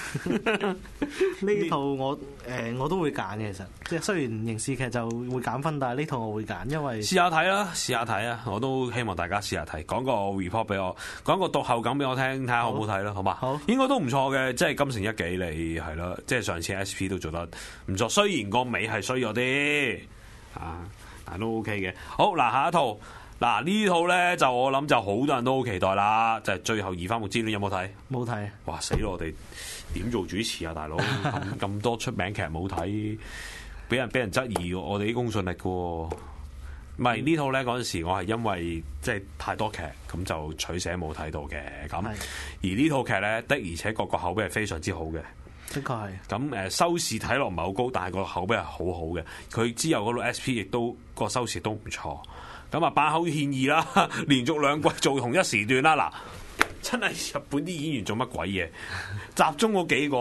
Speaker 9: 呢套我誒、呃、我都會揀嘅，其實即係雖然刑事劇就會減分，但係呢套我會揀，因為
Speaker 5: 試下睇啦，試下睇啊！我都希望大家試下睇，講個 report 俾我，講個讀後感俾我聽，睇下好唔好睇咯，好嘛？好，應該都唔錯嘅，即係金城一紀你係咯，即係上次 S P 都做得唔錯，雖然個尾係衰咗啲啊，但係都 OK 嘅。好嗱，下一套嗱呢套咧就我諗就好多人都好期待啦，就係、是、最後二番目之戀有冇睇？
Speaker 9: 冇睇。
Speaker 5: 哇死咯！我哋點做主持啊，大佬咁咁多出名劇冇睇，俾人俾人質疑我哋啲公信力嘅喎。唔係呢套咧嗰陣時，我係因為即係太多劇，咁就取捨冇睇到嘅。咁而呢套劇咧的而且確個口碑係非常之好嘅。
Speaker 9: 的確係。咁
Speaker 5: 誒收視睇落唔係好高，但係個口碑係好好嘅。佢之後嗰套 S P 亦都個收視都唔錯。咁啊，把口獻義啦，連續兩季做同一時段啦，嗱，真係日本啲演員做乜鬼嘢？集中嗰幾個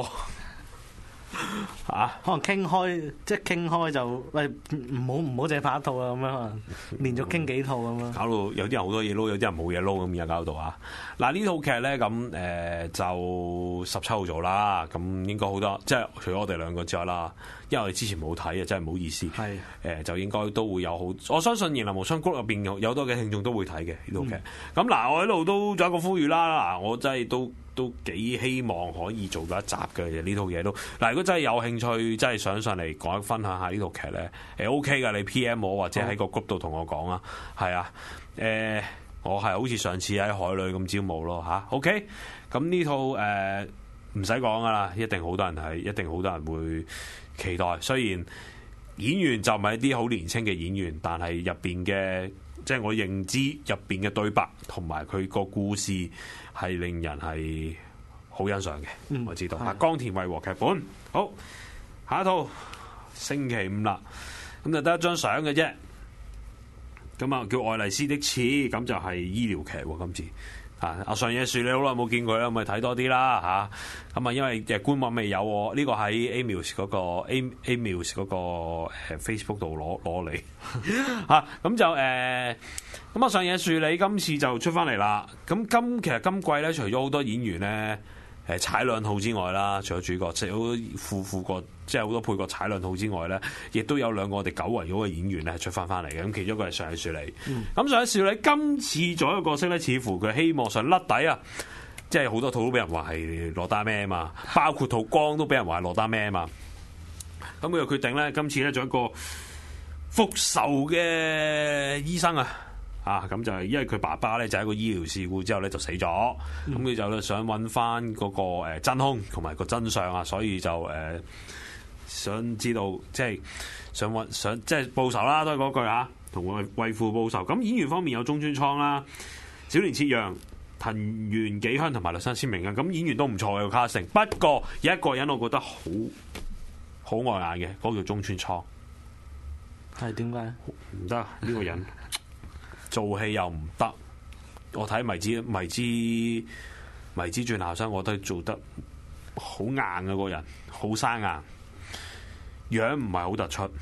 Speaker 5: 啊，
Speaker 9: 可能傾開，即係傾開就喂，唔好唔好淨係拍一套啊，咁樣可能連續傾幾套咁樣，
Speaker 5: 搞到有啲人好多嘢撈，有啲人冇嘢撈咁而家搞到啊！嗱呢套劇咧咁誒就十七號做啦，咁應該好多，即係除咗我哋兩個之外啦。因為我哋之前冇睇啊，真係唔好意思。係誒、呃，就應該都會有好，我相信《言林無雙 group》入邊有有好多嘅聽眾都會睇嘅呢套劇。咁嗱、嗯，我喺度都做一個呼籲啦。嗱，我真係都都幾希望可以做到一集嘅呢套嘢都。嗱，如果真係有興趣，真係想上嚟講分享下呢套劇咧，誒 OK 㗎，你 P M 我或者喺個 group 度同我講啊。係啊，誒，我係好似上次喺海裏咁招募咯嚇。OK，咁呢套誒唔使講㗎啦，一定好多人睇，一定好多人會期待。雖然演員就唔係啲好年輕嘅演員，但係入邊嘅即係我認知入邊嘅對白同埋佢個故事係令人係好欣賞嘅。嗯、我知道。啊，岡田惠和劇本好，下一套星期五啦，咁就得一張相嘅啫。咁啊叫愛麗絲的刺，咁就係醫療劇喎今次。啊！阿上野樹你好耐冇見佢啦，咪睇多啲啦嚇。咁啊，因為誒官網未有喎，呢、這個喺 Amuse 嗰個 A Amuse 嗰個 Facebook 度攞攞嚟嚇。咁就誒，咁、呃、啊上野樹你今次就出翻嚟啦。咁今其實今季咧，除咗好多演員咧誒踩兩套之外啦，除咗主角，即係好副副角，即係好多配角踩兩套之外咧，亦都有兩個我哋久違咗嘅演員咧出翻翻嚟嘅。咁其中一個係上野樹里。咁、嗯、上野樹里今次做一個角色咧，似乎佢希望想甩底啊！即係好多套都俾人話係羅達咩啊嘛，包括套光都俾人話係羅達咩啊嘛。咁佢就決定咧，今次咧做一個復仇嘅醫生啊！啊，咁就係因為佢爸爸咧就喺個醫療事故之後咧就死咗，咁佢、嗯、就想揾翻嗰個誒真兇同埋個真相啊，所以就誒、呃、想知道即係想揾想即係報仇啦，都係嗰句啊，同為為父報仇。咁演員方面有中村倉啦、小田切讓、藤原紀香同埋栗山千明啊，咁演員都唔錯嘅個 casting。不過有一個人我覺得好好礙眼嘅，嗰、那個叫中村倉。
Speaker 9: 係點解？
Speaker 5: 唔得呢個人。做戲又唔得，我睇迷之迷之迷之轉校生，我覺得做得好硬嘅個人，好生硬，樣唔係好突出。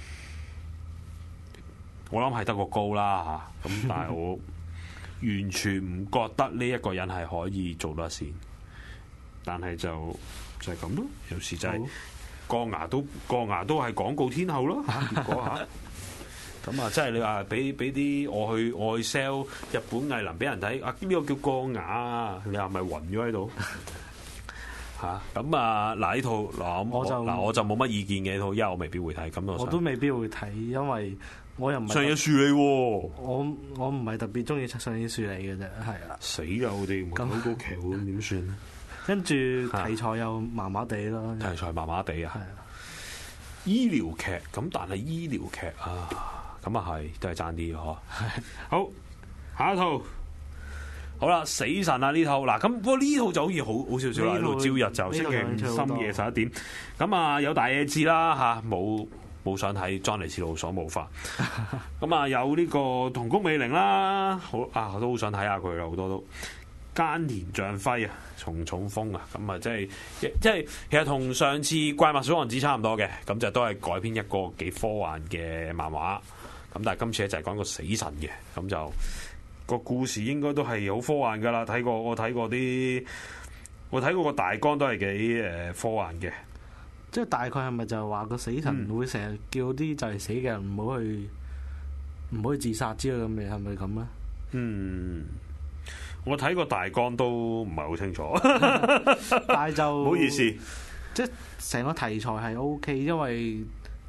Speaker 5: 我諗係得個高啦嚇，咁但係我完全唔覺得呢一個人係可以做得線。但係就就係咁咯，有時就係鋼牙都鋼牙都係廣告天后咯嚇，結果嚇。咁啊，即係你話俾俾啲我去我去 sell 日本藝能俾人睇啊？呢、這個叫鋼牙啊！你係咪暈咗喺度嚇？咁啊嗱，呢套嗱我就嗱我就冇乜意見嘅呢套，因為我未必會睇。咁
Speaker 9: 我都未必會睇，因為我又唔係
Speaker 5: 上野樹里喎。
Speaker 9: 我我唔係特別中意上野樹里嘅啫，係啊。
Speaker 5: 死啦！我哋廣告劇咁點算咧？
Speaker 9: 跟住題材又麻麻地咯。
Speaker 5: 題材麻麻地啊！係啊。醫療劇咁，但係醫療劇啊。咁啊係，都係爭啲嘅嗬。好，下一套，好啦，死神啊呢套，嗱咁不過呢套就好似好好少少啦，呢套朝日就星期五深夜十一點。咁啊有大野智啦吓，冇冇想睇莊尼斯路所冇法。咁啊有呢個桐谷美玲啦，好啊我都好想睇下佢啊，好多都。菅田將輝啊，松重豐啊，咁啊即係即係其實同上次怪物小王子差唔多嘅，咁就都係改編一個幾科幻嘅漫畫。咁但係今次咧就係講個死神嘅，咁就個故事應該都係好科幻噶啦。睇過我睇過啲，我睇過個大綱都係幾誒科幻嘅。
Speaker 9: 即係大概係咪就係話個死神會成日叫啲就係死嘅人唔好去唔好去自殺之類咁嘅，係咪咁咧？
Speaker 5: 嗯，我睇個大綱都唔係好清楚，
Speaker 9: 但係就
Speaker 5: 唔好意思，
Speaker 9: 即係成個題材係 O K，因為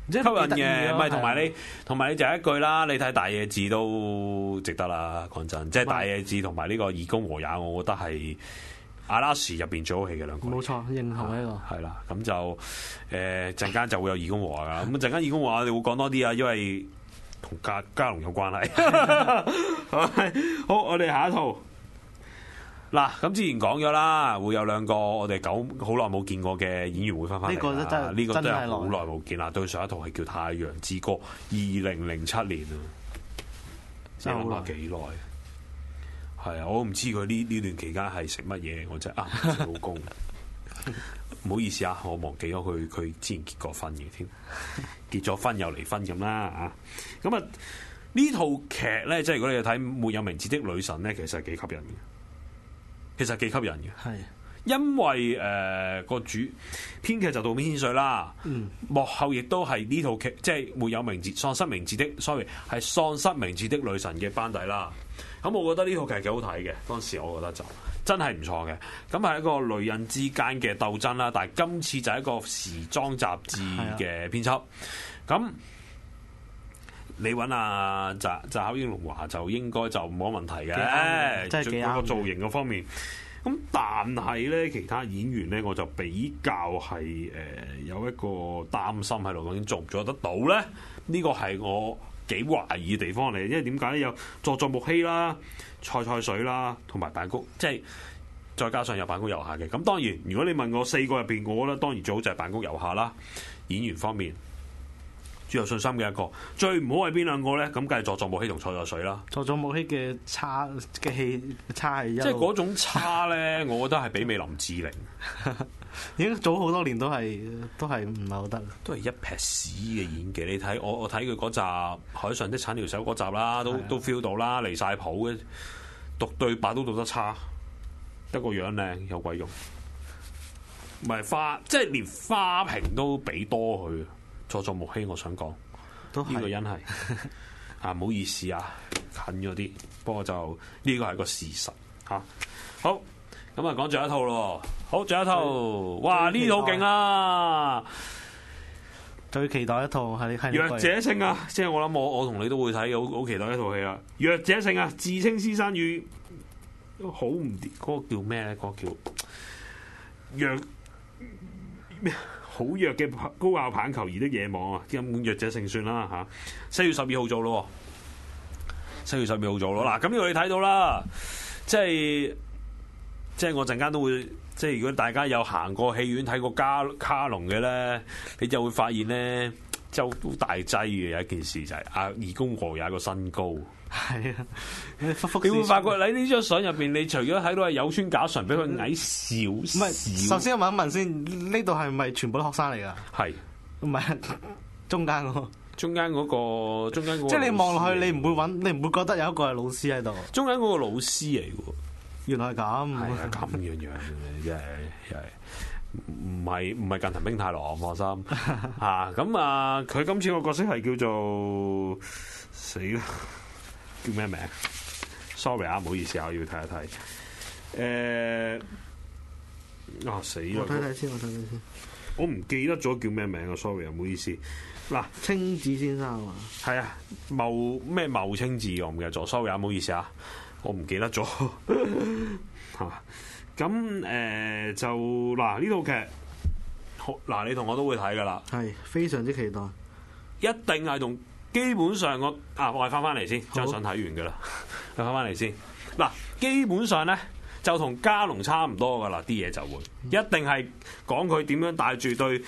Speaker 5: 即係吸引嘅，唔係同埋你，同埋你就一句啦。你睇大野智都值得啦，講真，即係大野智同埋呢個義工和也，我覺得係阿拉士入邊最好戲嘅兩個。
Speaker 9: 冇錯，認同呢個。
Speaker 5: 係啦，咁就誒陣間就會有義工和也噶。咁陣間義工和也，你會講多啲啊，因為同家家龍有關係。好，我哋下一套。嗱，咁之前講咗啦，會有兩個我哋久好耐冇見過嘅演員會翻返嚟。呢個真係呢個真係好耐冇見啦。對上一套係叫《太陽之歌》，二零零七年啊，真係諗下幾耐。係啊，我唔知佢呢呢段期間係食乜嘢，我真係啊老公。唔好意思啊，我忘記咗佢佢之前結過婚嘅添，結咗婚又離婚咁啦啊。咁啊呢套劇咧，即係如果你睇《沒有名字的女神》咧，其實係幾吸引嘅。其實幾吸引嘅，係因為誒個、呃、主編劇就渡邊謙水啦，嗯、幕後亦都係呢套劇，即係沒有名字喪失名字的 ，sorry 係喪失名字的女神嘅班底啦。咁我覺得呢套劇幾好睇嘅，當時我覺得就真係唔錯嘅。咁係一個女人之間嘅鬥爭啦，但係今次就係一個時裝雜誌嘅編輯。咁你揾阿澤澤考英龍華就應該就冇乜問題嘅，即係幾啱個造型嗰方面。咁但係咧，其他演員咧，我就比較係誒、呃、有一個擔心喺度，究竟做唔做得到咧？呢個係我幾懷疑嘅地方嚟，因為點解咧？有佐佐木希啦、菜菜水啦，同埋坂谷，即係再加上有坂谷悠下嘅。咁當然，如果你問我四個入邊，我覺得當然最好就係坂谷悠下啦。演員方面。最有信心嘅一個，最唔好係邊兩個咧？咁梗係佐佐木希同菜菜水啦。佐佐木希嘅差嘅戲差係，即係嗰種差咧，我覺得係媲美林志玲。已經早好多年都係都係唔係好得，都係一撇屎嘅演技。你睇我我睇佢嗰集《海上的產條手》嗰集啦，都都 feel 到啦，離晒譜嘅，讀對白都讀得差，得個樣靚有鬼用。唔係花，即係連花瓶都俾多佢。佐佐木希，我想講呢個人係啊，唔好意思啊，近咗啲，不過就呢個係個事實嚇、啊。好，咁啊講最後一套咯，好，最後一套，哇呢套勁啊！最期待一套係係弱者勝啊！即係我諗，我我同你都會睇，好好期待一套戲啊！弱者勝啊！自稱師生與好唔掂，嗰、那個叫咩咧？嗰、那個叫弱咩？好弱嘅高效棒球兒的野網啊！根本弱者勝算啦嚇。四月十二號做咯，四月十二號做咯。嗱，咁呢個你睇到啦，即係即係我陣間都會，即係如果大家有行過戲院睇過加卡龍嘅咧，你就會發現咧，就都大劑嘅有一件事就係、是、阿義工和也個身高。係啊，你會發覺喺呢張相入邊，你除咗睇到係有村架純比佢矮少少。唔係，首先我問一問先，呢度係咪全部都學生嚟㗎？係，唔係中間嗰個。中間嗰個，中間嗰個。即係你望落去，你唔會揾，你唔會覺得有一個係老師喺度。中間嗰個老師嚟㗎，原來係咁。係啊，咁樣樣嘅，真係真係。唔係唔係近藤兵太郎，放心嚇。咁啊，佢今次個角色係叫做死啦。叫咩名 ？sorry 啊，唔好意思啊，我要睇一睇。誒、呃、啊死啦！我睇睇先，我睇睇先。我唔記得咗叫咩名啊 ，sorry 啊，唔好意思。嗱，青子先生啊，係啊，茂咩茂青子我唔記得咗 ，sorry 啊，唔好意思啊，我唔記得咗嚇。咁誒、呃、就嗱呢套劇，好嗱你同我都會睇噶啦，係非常之期待，一定係同。基本上我啊，我係翻翻嚟先，張相睇完㗎啦，我翻翻嚟先。嗱，基本上咧就同加龍差唔多㗎啦，啲嘢就會一定係講佢點樣帶住對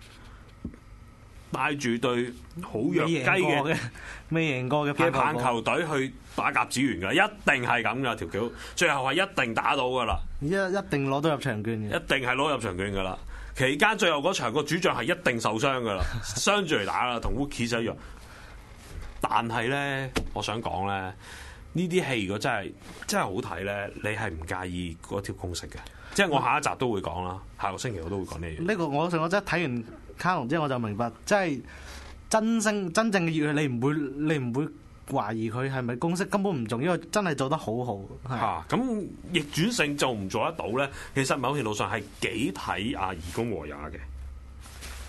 Speaker 5: 帶住對好弱雞嘅未贏過嘅嘅棒球隊去打甲子園㗎，一定係咁㗎條橋，最後係一定打到㗎啦，一一定攞到入場券嘅，一定係攞入場券㗎啦。期間最後嗰場個主將係一定受傷㗎啦，傷住嚟打啦，同 Wookie 一樣。但係咧，我想講咧，呢啲戲如果真係真係好睇咧，你係唔介意嗰條公式嘅？即係我下一集都會講啦，下個星期我都會講呢樣。呢個我我真係睇完卡龍之後我就明白，即係真正真正嘅熱血，你唔會你唔會懷疑佢係咪公式，根本唔重要，因為真係做得好好。嚇咁逆轉性做唔做得到咧？其實某程度上係幾睇阿義工和也嘅。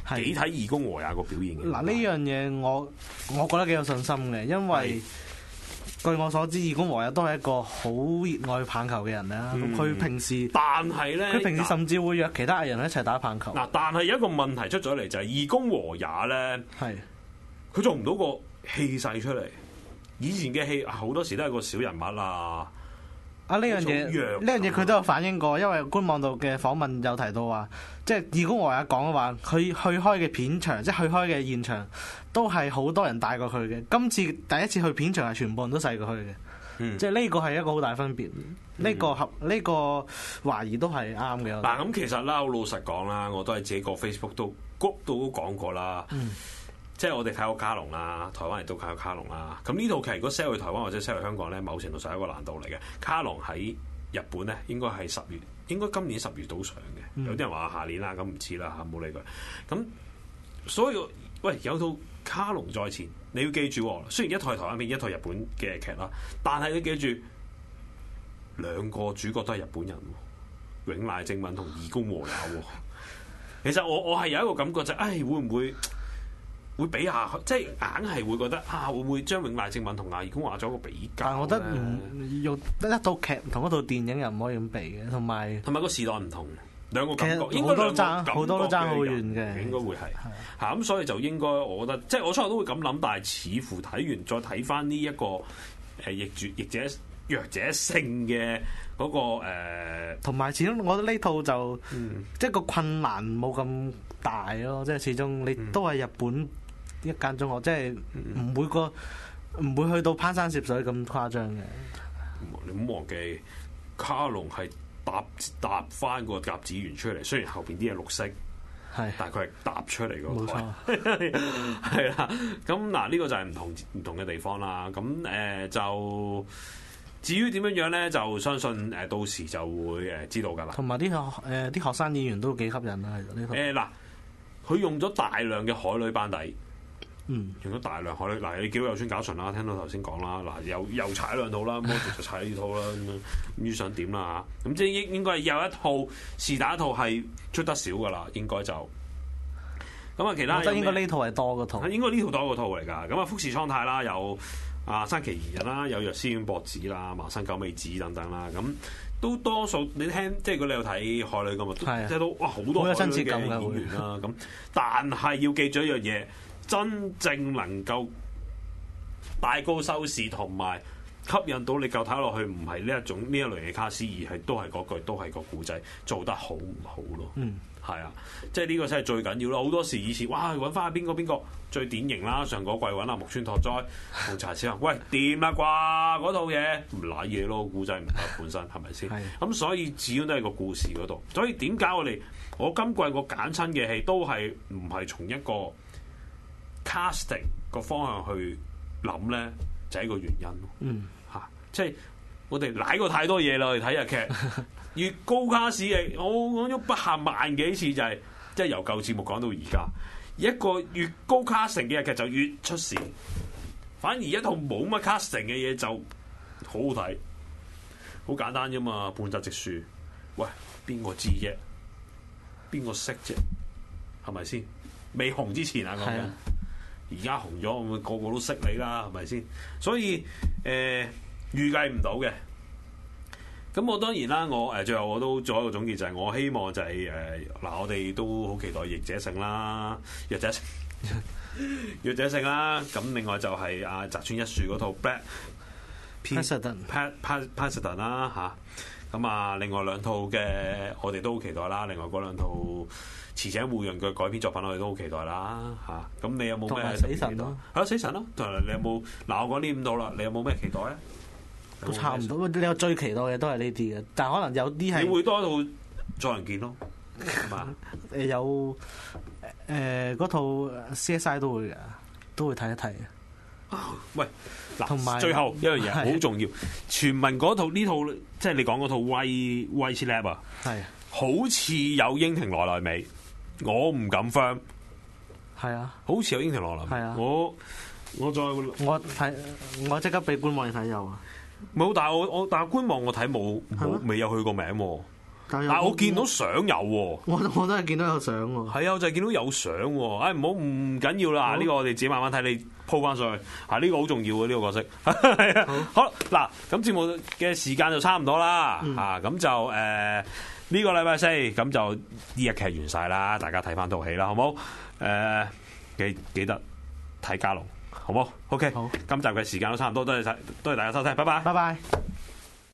Speaker 5: 幾睇義工和也個表現嘅。
Speaker 9: 嗱呢樣嘢我我覺得幾有信心嘅，因為據我所知，義工和也都係一個好熱愛棒球嘅人啦。佢、嗯、平時
Speaker 5: 但係咧，
Speaker 9: 佢平時甚至會約其他藝人一齊打棒球。
Speaker 5: 嗱，但係有一個問題出咗嚟就係、是、義工和也咧，係佢做唔到個氣勢出嚟。以前嘅戲好多時都係個小人物啊。
Speaker 9: 啊！呢樣嘢呢樣嘢佢都有反映過，因為官網度嘅訪問有提到話，即係義工和也講嘅話，佢去開嘅片場，即係去開嘅現場，都係好多人帶過去嘅。今次第一次去片場係全部人都細過去嘅，嗯、即係呢個係一個好大分別。呢、嗯呢個合呢、呢個懷疑都係啱嘅。
Speaker 5: 嗱咁其實啦，好老實講啦，我都係自己個 Facebook 都谷都講過啦。嗯即係我哋睇過卡龍啦，台灣亦都睇過卡龍啦。咁呢套劇如果 sell 去台灣或者 sell 去香港咧，某程度上係一個難度嚟嘅。卡龍喺日本咧，應該係十月，應該今年十月到上嘅。嗯、有啲人話下年啦，咁唔知啦嚇，冇理佢。咁所以喂，有套卡龍在前，你要記住，雖然一套係台灣片，一套係日本嘅劇啦，但係你記住兩個主角都係日本人，永瀨正敏同義工和也。其實我我係有一個感覺就係、是，唉、哎，會唔會？會比下，即係硬係會覺得啊，會唔會將永瀨正敏同阿義工和也做一個比較？
Speaker 9: 但係我覺得唔用一套劇同一套電影又唔可以咁比嘅，同埋
Speaker 5: 同埋個時代唔同，兩個感覺
Speaker 9: 應該都爭好多都爭好遠嘅，
Speaker 5: 應該會係嚇咁，所以就應該我覺得，即係我初頭都會咁諗，但係似乎睇完再睇翻呢一個誒逆絕逆者弱者性嘅嗰個
Speaker 9: 同埋、呃、始終我覺得呢套就、嗯、即係個困難冇咁大咯，即係始終你都係日本。一間中學即係唔會個唔會去到攀山涉水咁誇張嘅。
Speaker 5: 你唔好忘記卡龍係搭搭翻個甲子園出嚟，雖然後邊啲係綠色，係，但係佢係搭出嚟個台，係啦。咁嗱呢個就係唔同唔同嘅地方啦。咁誒、呃、就至於點樣樣咧，就相信誒到時就會誒知道㗎啦。
Speaker 9: 同埋啲學誒啲學生演員都幾吸引啊，係呢套。誒嗱，
Speaker 5: 佢用咗大量嘅海女班底。嗯，用咗大量海女，嗱你幾好有村搞純啦，聽到頭先講啦，嗱又又踩兩套啦，魔術就踩呢套啦，咁樣咁想點啦嚇？咁即係應應該係有一套是但一套係出得少噶啦，應該就咁啊。其他我
Speaker 9: 覺得應該呢套係多個套，
Speaker 5: 應該呢套多個套嚟㗎。咁啊，福士蒼太啦，有啊山崎賢人啦，有藥師丸博子啦，麻生久美子等等啦，咁都多數你聽，即係如果你有睇海女咁啊，即係都哇好多海女嘅演員啦，咁但係要記住一樣嘢。真正能夠帶高收視同埋吸引到你夠睇落去，唔係呢一種呢一類嘅卡司，而係都係嗰句，都係個故仔做得好唔好咯？嗯，係啊，即係呢個真係最緊要咯。好多時以前哇，揾翻邊個邊個最典型啦，上個季揾阿木村拓哉同柴智行，喂掂啦啩嗰套嘢唔賴嘢咯，故仔唔得本身係咪先？咁所以始終都係個故事嗰度。所以點解我哋我今季個揀親嘅戲都係唔係從一個 casting 個方向去諗咧，就係、是、一個原因咯。嗯，嚇、啊，即係我哋舐過太多嘢啦，我哋睇日劇，越高卡士嘅，我講咗不下萬幾次、就是，就係即係由舊節目講到而家，一個越高 casting 嘅日劇就越出事，反而一套冇乜 casting 嘅嘢就好好睇，好簡單啫嘛，半澤直樹，喂，邊個知啫？邊個識啫？係咪先？未紅之前啊，講緊。而家紅咗，我個個都識你啦，係咪先？所以誒、呃、預計唔到嘅。咁我當然啦，我誒最後我都做一個總結，就係、是、我希望就係誒嗱，我哋都好期待逆者勝啦，弱者勝，弱者勝啦。咁另外就係阿澤村一樹嗰套 Black President 啦嚇。咁啊，另外兩套嘅我哋都好期待啦。另外嗰兩套慈禧護人嘅改編作品，我哋都好期待啦嚇。咁你有冇咩？
Speaker 9: 死神咯，
Speaker 5: 係咯死神咯。同埋你有冇嗱？我講呢五套啦，你有冇咩期待咧？
Speaker 9: 都差唔多。你有最期待嘅都係呢啲嘅，但係可能有啲係
Speaker 5: 你會多一套再人見咯，係嘛？
Speaker 9: 誒有誒嗰套 C S I 都會嘅，都會睇一睇嘅。
Speaker 5: 喂，嗱，同埋最後一樣嘢好重要，傳聞嗰套呢套即係你講嗰套威威斯 lab 啊，係好似有櫻庭奈奈美，我唔敢 firm，
Speaker 9: 係啊，
Speaker 5: 好似有櫻庭奈奈美，係啊，我我再
Speaker 9: 我睇我即刻俾官網你睇有啊，
Speaker 5: 冇，但係我我但係官網我睇冇冇未有佢個名喎， 但係我見到相有喎，
Speaker 9: 我我都係見到有相喎。
Speaker 5: 係啊，我就係見到有相喎。唉，唔好唔緊要啦，呢個我哋自己慢慢睇，你鋪翻上去。啊，呢個好重要嘅呢個角色。係啊，好嗱，咁節目嘅時間就差唔多啦。啊，咁就誒呢個禮拜四咁就呢日劇完晒啦，大家睇翻套戲啦，好冇？誒記記得睇家龍，好冇 ？OK，好，今集嘅時間都差唔多，多謝晒，多謝大家收聽，拜拜，
Speaker 9: 拜拜。